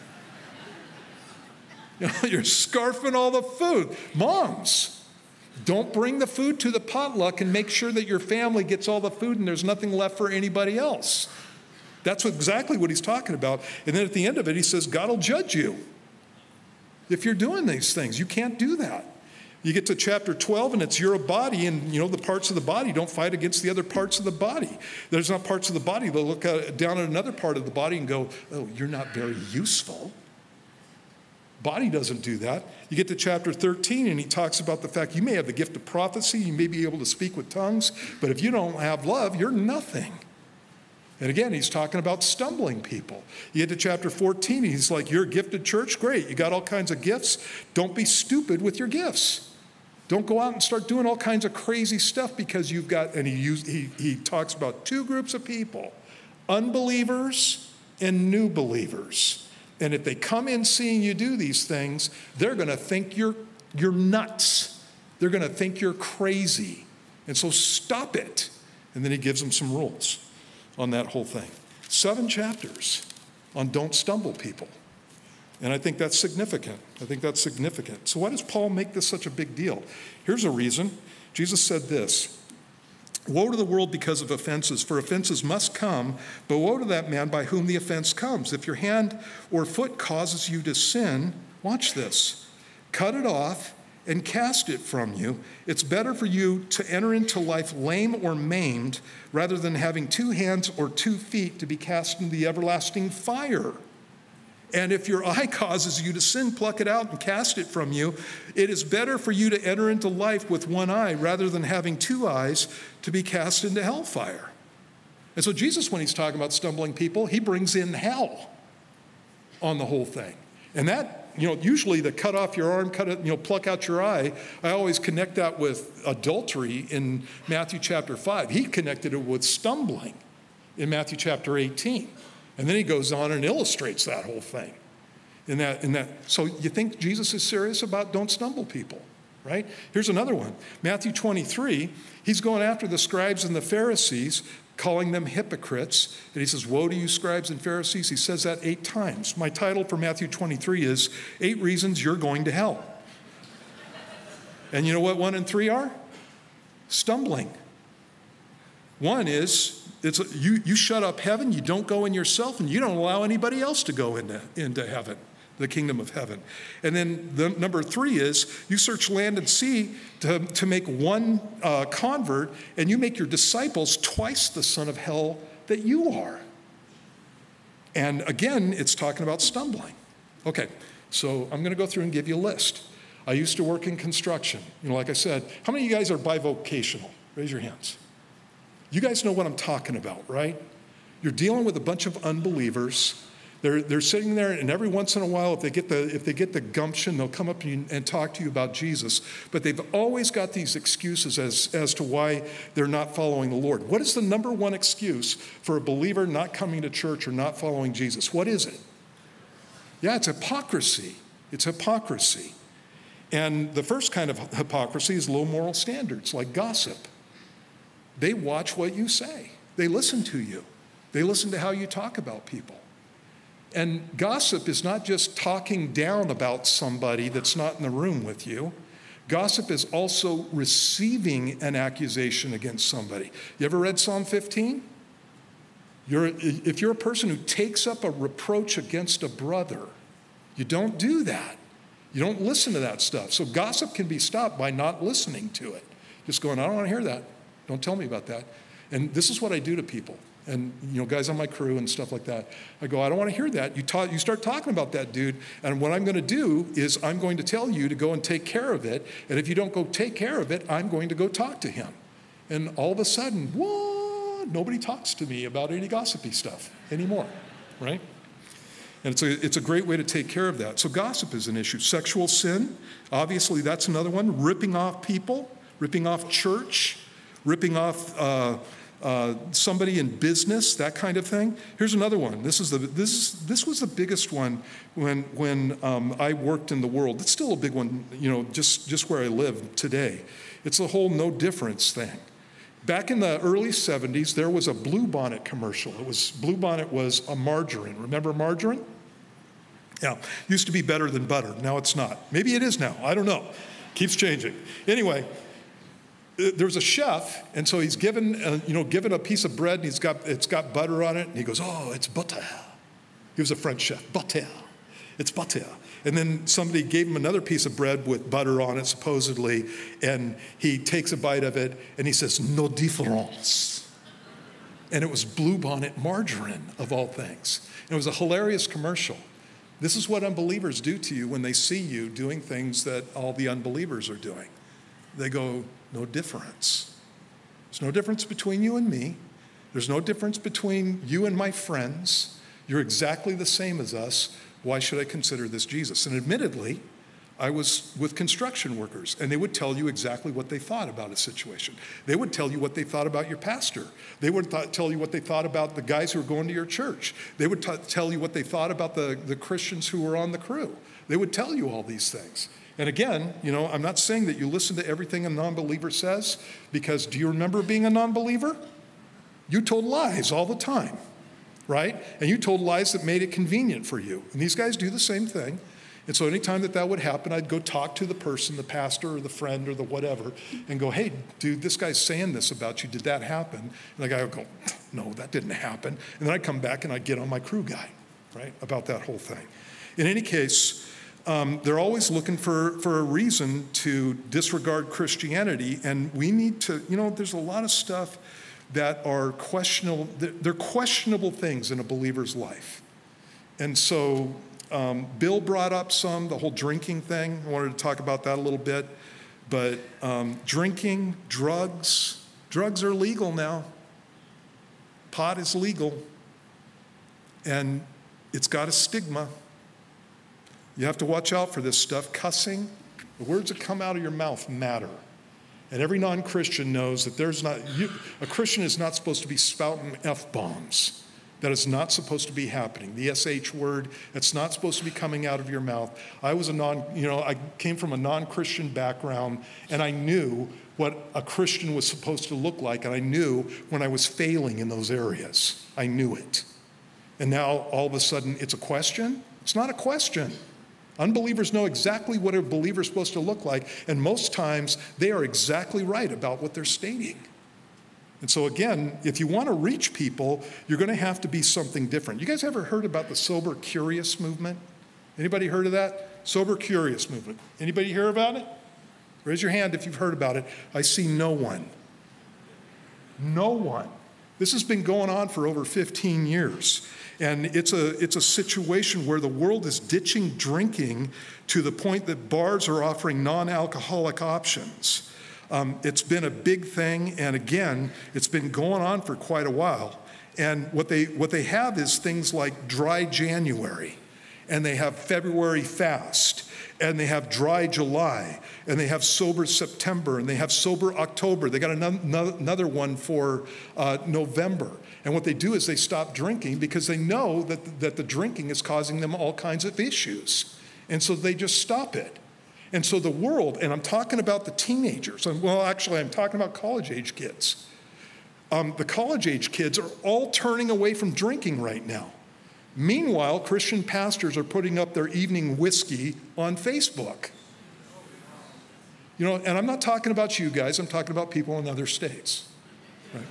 You know, you're scarfing all the food. Moms, don't bring the food to the potluck and make sure that your family gets all the food and there's nothing left for anybody else. That's exactly what he's talking about. And then at the end of it, he says, God will judge you if you're doing these things. You can't do that. You get to chapter twelve, and it's you're a body, and you know the parts of the body don't fight against the other parts of the body. There's not parts of the body that look at, down at another part of the body and go, oh, you're not very useful. Body doesn't do that. You get to chapter thirteen, and he talks about the fact you may have the gift of prophecy, you may be able to speak with tongues, but if you don't have love, you're nothing. And again, he's talking about stumbling people. You get to chapter fourteen, and he's like, you're a gifted church? Great. You got all kinds of gifts. Don't be stupid with your gifts. Don't go out and start doing all kinds of crazy stuff because you've got, and he, used, he, he talks about two groups of people, unbelievers and new believers. And if they come in seeing you do these things, they're going to think you're, you're nuts. They're going to think you're crazy. And so stop it. And then he gives them some rules on that whole thing. Seven chapters on don't stumble people. And I think that's significant. I think that's significant. So why does Paul make this such a big deal? Here's a reason. Jesus said this, woe to the world because of offenses, for offenses must come, but woe to that man by whom the offense comes. If your hand or foot causes you to sin, watch this, cut it off and cast it from you. It's better for you to enter into life lame or maimed rather than having two hands or two feet to be cast into the everlasting fire. And if your eye causes you to sin, pluck it out and cast it from you. It is better for you to enter into life with one eye rather than having two eyes to be cast into hellfire. And so Jesus, when he's talking about stumbling people, he brings in hell on the whole thing. And that, you know, usually the cut off your arm, cut it, you know, pluck out your eye, I always connect that with adultery in Matthew chapter five. He connected it with stumbling in Matthew chapter eighteen. And then he goes on and illustrates that whole thing. In that, in that, so you think Jesus is serious about don't stumble people, right? Here's another one. Matthew twenty-three, he's going after the scribes and the Pharisees, calling them hypocrites. And he says, woe to you scribes and Pharisees. He says that eight times. My title for Matthew twenty-three is Eight Reasons You're Going to Hell. And you know what one and three are? Stumbling. One is, it's a, you, you shut up heaven, you don't go in yourself, and you don't allow anybody else to go into, into heaven, the kingdom of heaven. And then the number three is you search land and sea to, to make one uh, convert, and you make your disciples twice the son of hell that you are. And again, it's talking about stumbling. Okay, so I'm going to go through and give you a list. I used to work in construction. You know, like I said, how many of you guys are bivocational? Raise your hands. You guys know what I'm talking about, right? You're dealing with a bunch of unbelievers. They're, they're sitting there, and every once in a while, if they get the, if they get the gumption, they'll come up and, and talk to you about Jesus. But they've always got these excuses as, as to why they're not following the Lord. What is the number one excuse for a believer not coming to church or not following Jesus? What is it? Yeah, it's hypocrisy. It's hypocrisy. And the first kind of hypocrisy is low moral standards, like gossip. They watch what you say. They listen to you. They listen to how you talk about people. And gossip is not just talking down about somebody that's not in the room with you. Gossip is also receiving an accusation against somebody. You ever read Psalm fifteen? You're, if you're a person who takes up a reproach against a brother, you don't do that. You don't listen to that stuff. So gossip can be stopped by not listening to it. Just going, I don't want to hear that. Don't tell me about that. And this is what I do to people. And, you know, guys on my crew and stuff like that. I go, I don't want to hear that. You, talk, you start talking about that dude, and what I'm going to do is I'm going to tell you to go and take care of it. And if you don't go take care of it, I'm going to go talk to him. And all of a sudden, what? Nobody talks to me about any gossipy stuff anymore, right? And it's a, it's a great way to take care of that. So gossip is an issue. Sexual sin, obviously that's another one. Ripping off people, ripping off church, ripping off uh, uh, somebody in business, that kind of thing. Here's another one. This is the this is, this was the biggest one when when um, I worked in the world. It's still a big one, you know, just just where I live today. It's the whole no difference thing. Back in the early seventies, there was a Bluebonnet commercial. It was Bluebonnet was a margarine. Remember margarine? Yeah, used to be better than butter. Now it's not. Maybe it is now. I don't know. Keeps changing. Anyway, there's a chef, and so he's given, uh, you know, given a piece of bread, and he's got it's got butter on it, and he goes, "Oh, it's butter." He was a French chef. Butter. It's butter. And then somebody gave him another piece of bread with butter on it, supposedly, and he takes a bite of it, and he says, "No différence." And it was Bluebonnet margarine, of all things. And it was a hilarious commercial. This is what unbelievers do to you when they see you doing things that all the unbelievers are doing. They go, "No difference. There's no difference between you and me. There's no difference between you and my friends. You're exactly the same as us. Why should I consider this Jesus?" And admittedly, I was with construction workers, and they would tell you exactly what they thought about a situation. They would tell you what they thought about your pastor. They would th- tell you what they thought about the guys who were going to your church. They would t- tell you what they thought about the, the Christians who were on the crew. They would tell you all these things. And again, you know, I'm not saying that you listen to everything a non-believer says, because do you remember being a non-believer? You told lies all the time, right? And you told lies that made it convenient for you. And these guys do the same thing. And so anytime that that would happen, I'd go talk to the person, the pastor or the friend or the whatever, and go, "Hey, dude, this guy's saying this about you. Did that happen?" And the guy would go, "No, that didn't happen." And then I'd come back and I'd get on my crew guy, right, about that whole thing. In any case, um, they're always looking for, for a reason to disregard Christianity. And we need to, you know, there's a lot of stuff that are questionable. They're questionable things in a believer's life. And so um, Bill brought up some, the whole drinking thing. I wanted to talk about that a little bit. But um, drinking, drugs, drugs are legal now. Pot is legal. And it's got a stigma. You have to watch out for this stuff. Cussing, the words that come out of your mouth matter. And every non-Christian knows that there's not, you, a Christian is not supposed to be spouting F-bombs. That is not supposed to be happening. The S H word, it's not supposed to be coming out of your mouth. I was a non, you know, I came from a non-Christian background, and I knew what a Christian was supposed to look like, and I knew when I was failing in those areas. I knew it. And now, all of a sudden, it's a question? It's not a question. Unbelievers know exactly what a believer is supposed to look like, and most times they are exactly right about what they're stating. And so again, if you want to reach people, you're going to have to be something different. You guys ever heard about the Sober Curious movement? Anybody heard of that? Sober Curious movement. Anybody hear about it? Raise your hand if you've heard about it. I see no one. No one. This has been going on for over fifteen years. And it's a, it's a situation where the world is ditching drinking to the point that bars are offering non-alcoholic options. Um, it's been a big thing, and again, it's been going on for quite a while. And what they, what they have is things like Dry January, and they have February Fast, and they have Dry July, and they have Sober September, and they have Sober October. They got another, another one for uh, November. And what they do is they stop drinking because they know that, that the drinking is causing them all kinds of issues. And so they just stop it. And so the world, and I'm talking about the teenagers, and well, actually, I'm talking about college-age kids. Um, the college-age kids are all turning away from drinking right now. Meanwhile, Christian pastors are putting up their evening whiskey on Facebook. You know, and I'm not talking about you guys, I'm talking about people in other states. Right?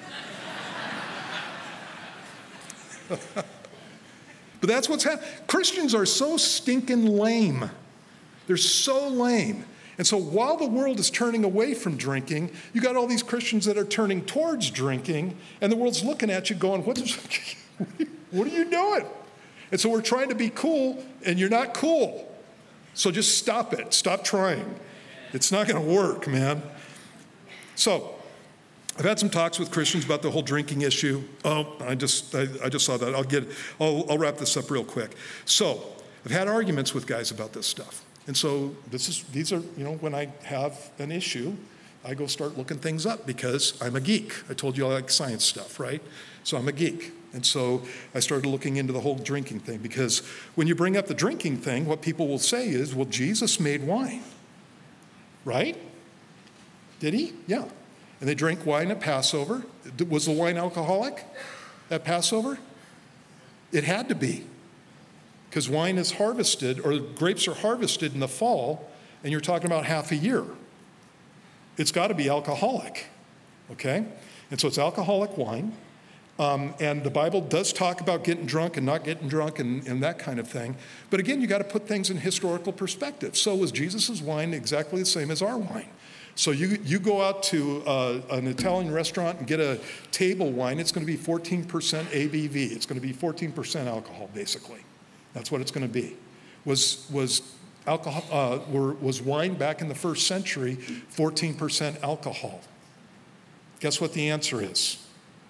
But that's what's happening. Christians are so stinking lame. They're so lame. And so while the world is turning away from drinking, you got all these Christians that are turning towards drinking, and the world's looking at you going, what, is, what are you doing? And so we're trying to be cool, and you're not cool. So just stop it. Stop trying. It's not going to work, man. So I've had some talks with Christians about the whole drinking issue. Oh, I just I, I just saw that. I'll get I'll, I'll wrap this up real quick. So I've had arguments with guys about this stuff. And so this is these are, you know, when I have an issue, I go start looking things up because I'm a geek. I told you I like science stuff, right? So I'm a geek. And so I started looking into the whole drinking thing, because when you bring up the drinking thing, what people will say is, well, Jesus made wine, right? Did he? Yeah. And they drank wine at Passover. Was the wine alcoholic at Passover? It had to be, because wine is harvested, or grapes are harvested in the fall, and you're talking about half a year. It's got to be alcoholic, okay? And so it's alcoholic wine. Um, and the Bible does talk about getting drunk and not getting drunk and, and that kind of thing. But again, you got to put things in historical perspective. So was Jesus' wine exactly the same as our wine? So you, you go out to uh, an Italian restaurant and get a table wine, it's going to be fourteen percent A B V. It's going to be fourteen percent alcohol, basically. That's what it's going to be. Was, was, alcohol, uh, were, was wine back in the first century fourteen percent alcohol? Guess what the answer is?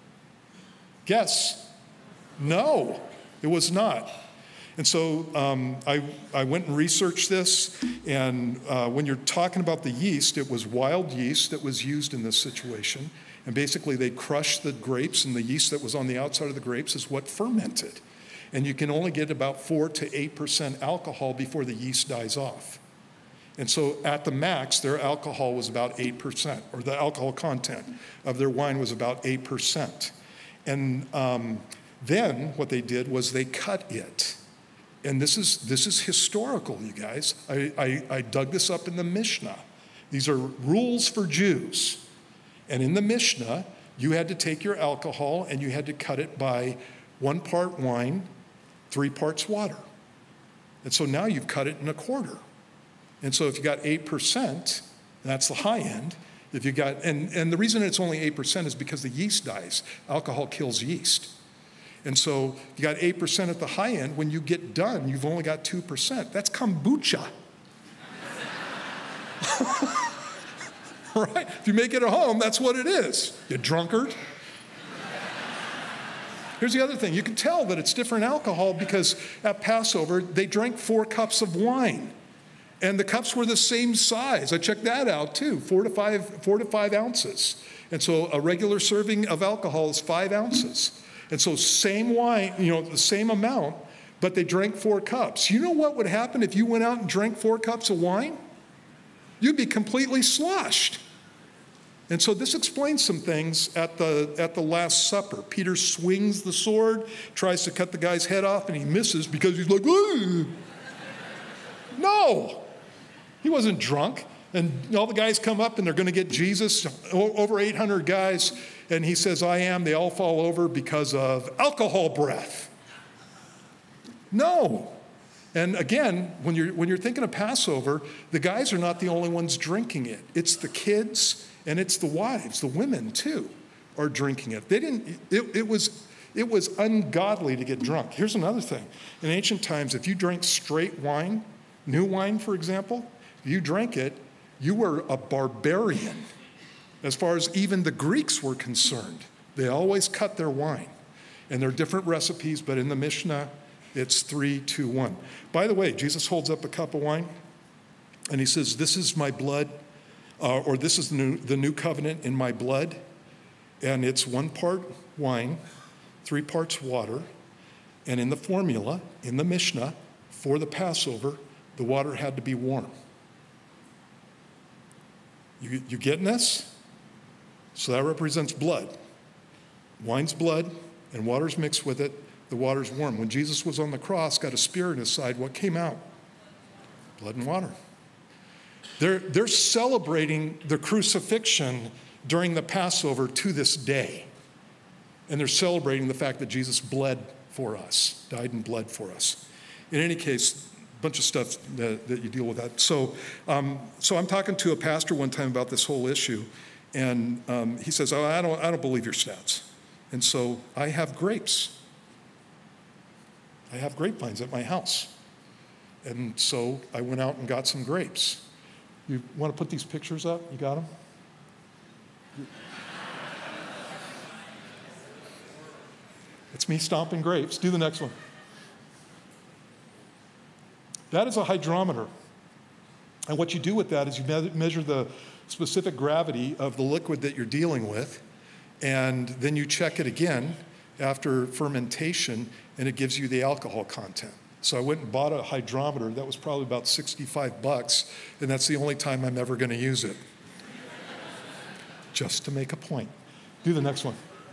Guess. No, it was not. And so um, I, I went and researched this, and uh, when you're talking about the yeast, it was wild yeast that was used in this situation. And basically they crushed the grapes, and the yeast that was on the outside of the grapes is what fermented. And you can only get about four to eight percent alcohol before the yeast dies off. And so at the max, their alcohol was about eight percent, or the alcohol content of their wine was about eight percent. And um, then what they did was they cut it. And this is this is historical, you guys. I, I, I dug this up in the Mishnah. These are rules for Jews. And in the Mishnah, you had to take your alcohol and you had to cut it by one part wine, three parts water. And so now you've cut it in a quarter. And so if you got eight percent, that's the high end. If you got, and, and the reason it's only eight percent is because the yeast dies. Alcohol kills yeast. And so you got eight percent at the high end. When you get done, you've only got two percent. That's kombucha. Right? If you make it at home, that's what it is. You drunkard. Here's the other thing. You can tell that it's different alcohol because at Passover, they drank four cups of wine. And the cups were the same size. I checked that out too, four to five, four to five ounces. And so a regular serving of alcohol is five ounces. And so same wine, you know, the same amount, but they drank four cups. You know what would happen if you went out and drank four cups of wine? You'd be completely sloshed. And so this explains some things at the, at the Last Supper. Peter swings the sword, tries to cut the guy's head off, and he misses because he's like, ooh. No, he wasn't drunk. And all the guys come up and they're going to get Jesus, over eight hundred guys, and he says, I am. They all fall over because of alcohol breath. No. And again, when you're, when you're thinking of Passover, the guys are not the only ones drinking it. It's the kids and it's the wives, the women too, are drinking it. They didn't, it, it was, it was ungodly to get drunk. Here's another thing. In ancient times, if you drank straight wine, new wine, for example, if you drank it, you were a barbarian. As far as even the Greeks were concerned, they always cut their wine. And there are different recipes, but in the Mishnah, it's three, two, one. By the way, Jesus holds up a cup of wine, and he says, this is my blood, uh, or this is the new, the new covenant in my blood. And it's one part wine, three parts water. And in the formula, in the Mishnah, for the Passover, the water had to be warm. You, you getting this? So that represents blood. Wine's blood, and water's mixed with it. The water's warm. When Jesus was on the cross, got a spear in his side, what came out? Blood and water. They're, they're celebrating the crucifixion during the Passover to this day. And they're celebrating the fact that Jesus bled for us, died and bled for us. In any case, a bunch of stuff that, that you deal with that. So, um, so I'm talking to a pastor one time about this whole issue, and um, he says, oh, I don't, I don't believe your stats. And so I have grapes. I have grapevines at my house. And so I went out and got some grapes. You want to put these pictures up? You got them? It's me stomping grapes. Do the next one. That is a hydrometer. And what you do with that is you me- measure the, specific gravity of the liquid that you're dealing with, and then you check it again after fermentation, and it gives you the alcohol content. So I went and bought a hydrometer. That was probably about sixty-five bucks, and that's the only time I'm ever going to use it. Just to make a point. Do the next one.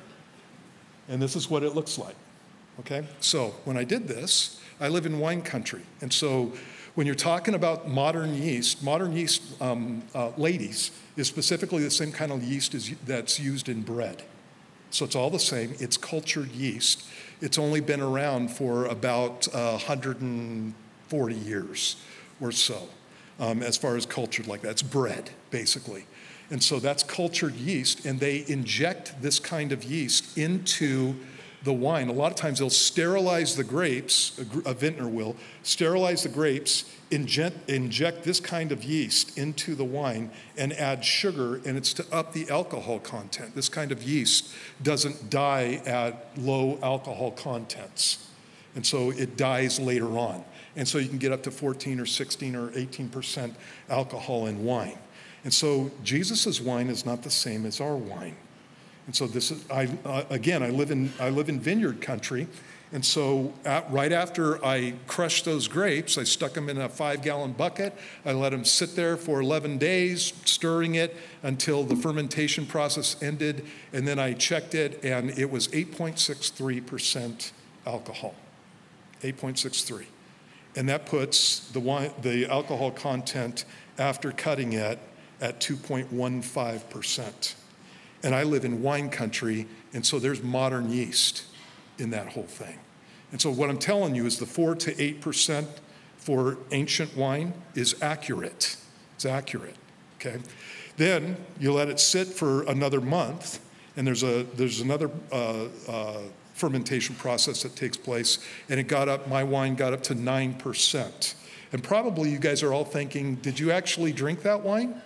And this is what it looks like, okay? So when I did this, I live in wine country, and so when you're talking about modern yeast, modern yeast, um, uh, ladies, is specifically the same kind of yeast as, that's used in bread. So it's all the same. It's cultured yeast. It's only been around for about uh, one hundred forty years or so, um, as far as cultured like that. It's bread, basically. And so that's cultured yeast, and they inject this kind of yeast into the wine. A lot of times they'll sterilize the grapes, a vintner will, sterilize the grapes, inject, inject this kind of yeast into the wine and add sugar, and it's to up the alcohol content. This kind of yeast doesn't die at low alcohol contents, and so it dies later on. And so you can get up to fourteen or sixteen or eighteen percent alcohol in wine. And so Jesus's wine is not the same as our wine. And so this is, I, uh, again, I live in I live in vineyard country, and so at, right after I crushed those grapes, I stuck them in a five-gallon bucket. I let them sit there for eleven days, stirring it until the fermentation process ended, and then I checked it, and it was eight point six three percent alcohol, eight point six three, and that puts the wine, the alcohol content after cutting it at two point one five percent. And I live in wine country, and so there's modern yeast in that whole thing. And so what I'm telling you is the four to eight percent for ancient wine is accurate. It's accurate, okay? Then you let it sit for another month, and there's a there's another uh, uh, fermentation process that takes place, and it got up, my wine got up to nine percent. And probably you guys are all thinking, did you actually drink that wine?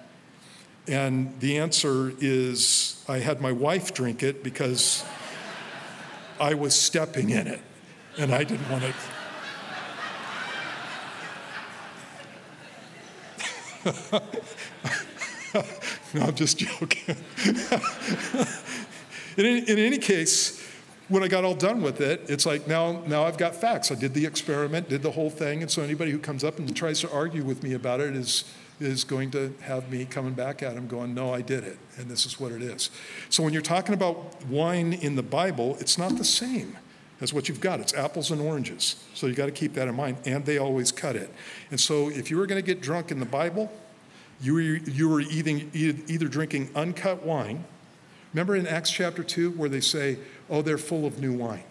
And the answer is, I had my wife drink it because I was stepping in it, and I didn't want to. No, I'm just joking. in, any, in any case, when I got all done with it, it's like now, now I've got facts. I did the experiment, did the whole thing, and so anybody who comes up and tries to argue with me about it is is going to have me coming back at him going, no, I did it, and this is what it is. So when you're talking about wine in the Bible, it's not the same as what you've got. It's apples and oranges. So you got to keep that in mind, and they always cut it. And so if you were going to get drunk in the Bible, you were, you were eating, either drinking uncut wine. Remember in Acts chapter two where they say, oh, they're full of new wine.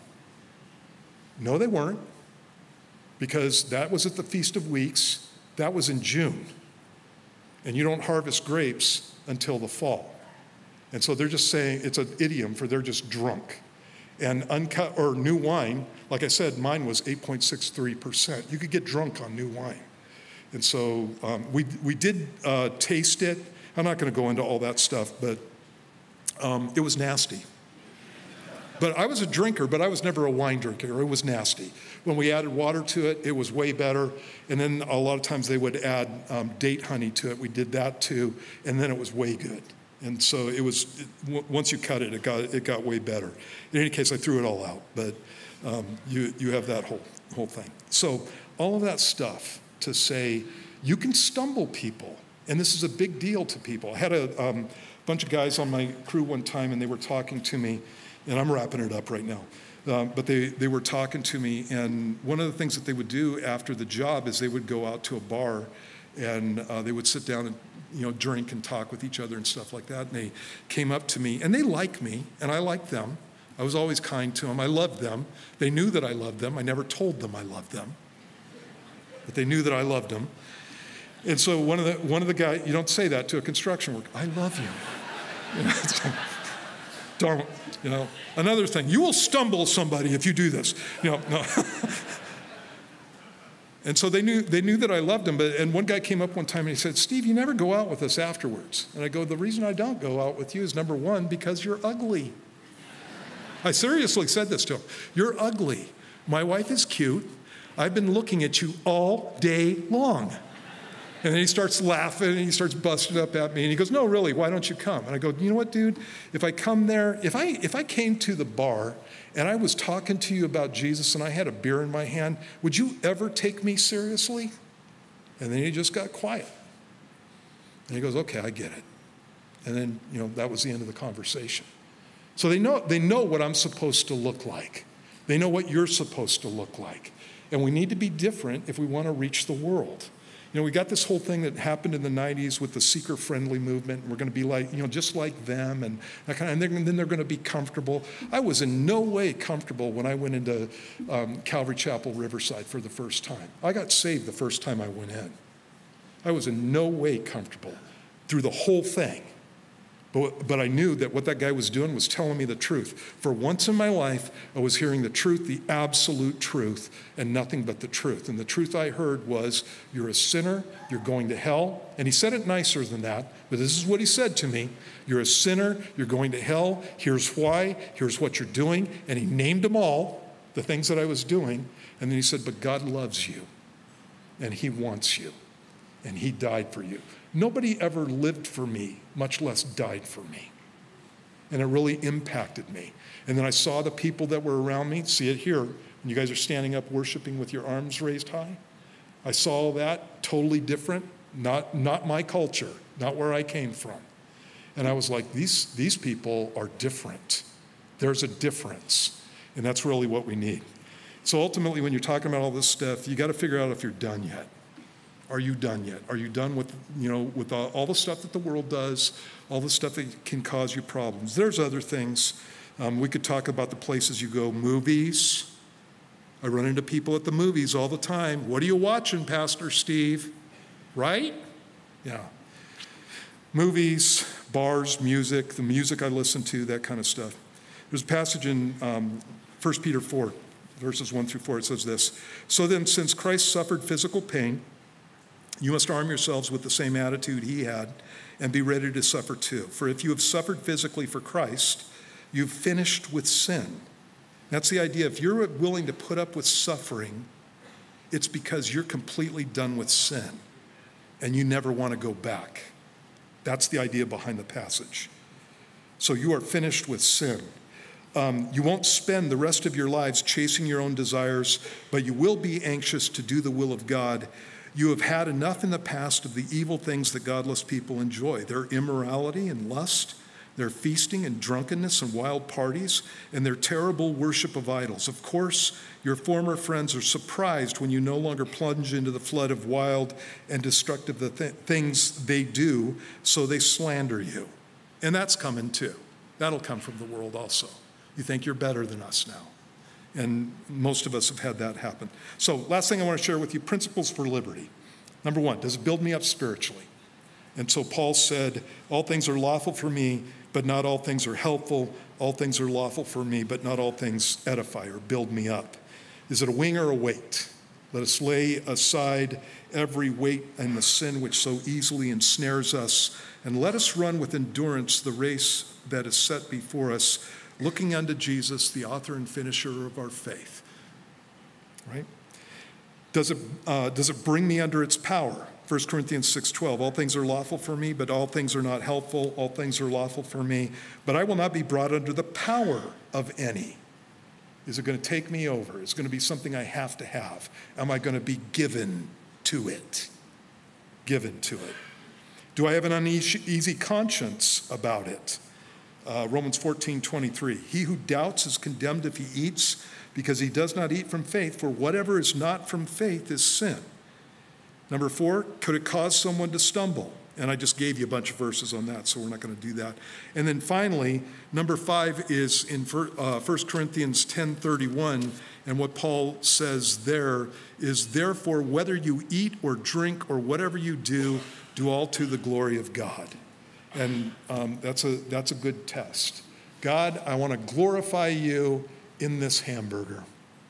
No, they weren't, because that was at the Feast of Weeks. That was in June. And you don't harvest grapes until the fall. And so they're just saying, it's an idiom for they're just drunk. And uncut or new wine, like I said, mine was eight point six three percent. You could get drunk on new wine. And so um, we, we did uh, taste it. I'm not going to go into all that stuff, but um, it was nasty. But I was a drinker, but I was never a wine drinker. It was nasty. When we added water to it, it was way better. And then a lot of times they would add um, date honey to it. We did that too, and then it was way good. And so it was, it, w- once you cut it, it got it got way better. In any case, I threw it all out, but um, you you have that whole whole thing. So all of that stuff to say you can stumble people, and this is a big deal to people. I had a um, bunch of guys on my crew one time, and they were talking to me. And I'm wrapping it up right now. Um, but they, they were talking to me, and one of the things that they would do after the job is they would go out to a bar, and uh, they would sit down and you know drink and talk with each other and stuff like that. And they came up to me, and they like me, and I like them. I was always kind to them. I loved them. They knew that I loved them. I never told them I loved them, but they knew that I loved them. And so one of the one of the guys, you don't say that to a construction worker. I love you. You know, so, don't. You know, another thing, you will stumble somebody if you do this. You know, no. And so they knew they knew that I loved them. But and one guy came up one time and he said, "Steve, you never go out with us afterwards." And I go, "The reason I don't go out with you is number one, because you're ugly." I seriously said this to him. You're ugly. My wife is cute. I've been looking at you all day long. And then he starts laughing and he starts busting up at me. And he goes, no, really, why don't you come? And I go, you know what, dude? If I come there, if I if I came to the bar and I was talking to you about Jesus and I had a beer in my hand, would you ever take me seriously? And then he just got quiet. And he goes, okay, I get it. And then, you know, that was the end of the conversation. So they know they know what I'm supposed to look like. They know what you're supposed to look like. And we need to be different if we want to reach the world. You know, we got this whole thing that happened in the nineties with the seeker-friendly movement. We're going to be like, you know, just like them, and that kind of, and, they're, and then they're going to be comfortable. I was in no way comfortable when I went into um, Calvary Chapel, Riverside for the first time. I got saved the first time I went in. I was in no way comfortable through the whole thing. But, but I knew that what that guy was doing was telling me the truth. For once in my life, I was hearing the truth, the absolute truth, and nothing but the truth. And the truth I heard was, you're a sinner, you're going to hell. And he said it nicer than that, but this is what he said to me. You're a sinner, you're going to hell, here's why, here's what you're doing. And he named them all, the things that I was doing. And then he said, but God loves you, and he wants you, and he died for you. Nobody ever lived for me, much less died for me. And it really impacted me. And then I saw the people that were around me, see it here, when you guys are standing up worshiping with your arms raised high. I saw that totally different, not, not my culture, not where I came from. And I was like, these, these people are different. There's a difference. And that's really what we need. So ultimately, when you're talking about all this stuff, you got to figure out if you're done yet. Are you done yet? Are you done with, you know, with all, all the stuff that the world does, all the stuff that can cause you problems? There's other things. Um, we could talk about the places you go. Movies. I run into people at the movies all the time. What are you watching, Pastor Steve? Right? Yeah. Movies, bars, music, the music I listen to, that kind of stuff. There's a passage in um, First Peter four, verses one through four. It says this. So then, since Christ suffered physical pain, you must arm yourselves with the same attitude he had and be ready to suffer too. For if you have suffered physically for Christ, you've finished with sin. That's the idea. If you're willing to put up with suffering, it's because you're completely done with sin and you never want to go back. That's the idea behind the passage. So you are finished with sin. Um, you won't spend the rest of your lives chasing your own desires, but you will be anxious to do the will of God. You have had enough in the past of the evil things that godless people enjoy, their immorality and lust, their feasting and drunkenness and wild parties, and their terrible worship of idols. Of course, your former friends are surprised when you no longer plunge into the flood of wild and destructive the th- things they do, so they slander you. And that's coming too. That'll come from the world also. You think you're better than us now. And most of us have had that happen. So last thing I want to share with you, principles for liberty. Number one, does it build me up spiritually? And so Paul said, all things are lawful for me, but not all things are helpful. All things are lawful for me, but not all things edify or build me up. Is it a wing or a weight? Let us lay aside every weight and the sin which so easily ensnares us, and let us run with endurance the race that is set before us, looking unto Jesus, the author and finisher of our faith. Right? Does it, uh, does it bring me under its power? First Corinthians six twelve, all things are lawful for me, but all things are not helpful. All things are lawful for me, but I will not be brought under the power of any. Is it going to take me over? Is it going to be something I have to have? Am I going to be given to it? Given to it. Do I have an uneasy conscience about it? Uh, Romans fourteen twenty-three, he who doubts is condemned if he eats, because he does not eat from faith, for whatever is not from faith is sin. Number four, could it cause someone to stumble? And I just gave you a bunch of verses on that, so we're not going to do that. And then finally, number five is in First Corinthians ten thirty-one, and what Paul says there is, therefore, whether you eat or drink or whatever you do, do all to the glory of God. And um, that's a that's a good test. God, I want to glorify you in this hamburger.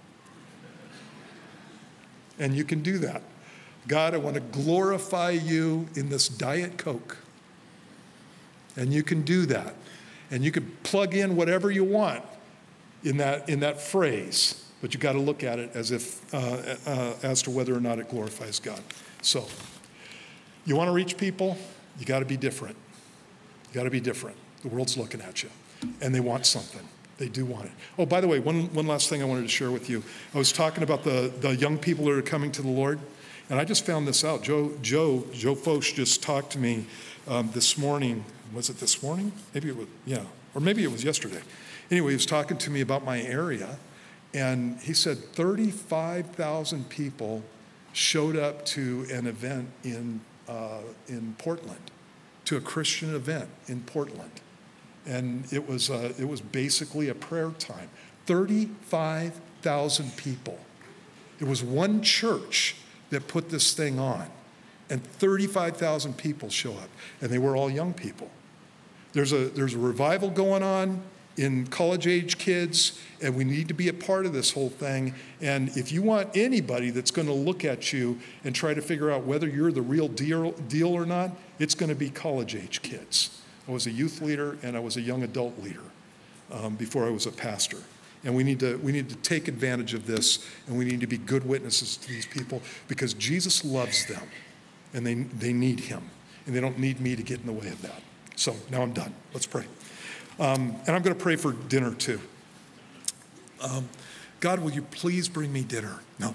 And you can do that. God, I want to glorify you in this Diet Coke. And you can do that. And you can plug in whatever you want in that in that phrase, but you got to look at it as if uh, uh, as to whether or not it glorifies God. So You want to reach people? You got to be different. You got to be different. The world's looking at you, and they want something. They do want it. Oh, by the way, one, one last thing I wanted to share with you. I was talking about the, the young people that are coming to the Lord, and I just found this out. Joe Joe Joe Foch just talked to me um, this morning. Was it this morning? Maybe it was, yeah, or maybe it was yesterday. Anyway, he was talking to me about my area, and he said thirty-five thousand people showed up to an event in uh, in Portland, to a Christian event in Portland. And it was, uh, it was basically a prayer time. thirty-five thousand people. It was one church that put this thing on, and thirty-five thousand people show up, and they were all young people. There's a, there's a revival going on in college-age kids, and we need to be a part of this whole thing. And if you want anybody that's going to look at you and try to figure out whether you're the real deal, deal or not, it's going to be college-age kids. I was a youth leader and I was a young adult leader um, before I was a pastor. And we need to we need to take advantage of this, and we need to be good witnesses to these people, because Jesus loves them, and they they need him, and they don't need me to get in the way of that. So now I'm done. Let's pray. Um, and I'm going to pray for dinner too. Um, God, will you please bring me dinner? No.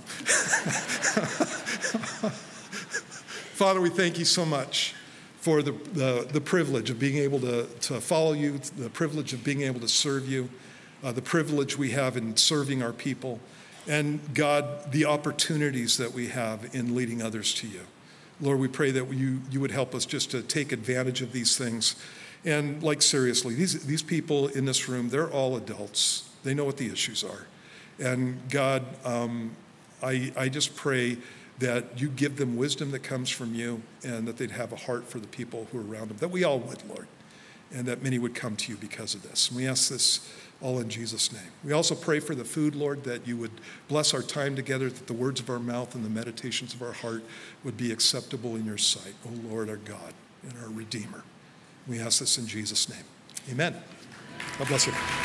Father, we thank you so much for the, the, the privilege of being able to, to follow you, the privilege of being able to serve you, uh, the privilege we have in serving our people, and God, the opportunities that we have in leading others to you. Lord, we pray that you, you would help us just to take advantage of these things. And like, seriously, these, these people in this room, they're all adults. They know what the issues are. And God, um, I, I just pray that you give them wisdom that comes from you, and that they'd have a heart for the people who are around them, that we all would, Lord, and that many would come to you because of this. And we ask this all in Jesus' name. We also pray for the food, Lord, that you would bless our time together, that the words of our mouth and the meditations of our heart would be acceptable in your sight, O Lord, our God and our Redeemer. We ask this in Jesus' name. Amen. God bless you.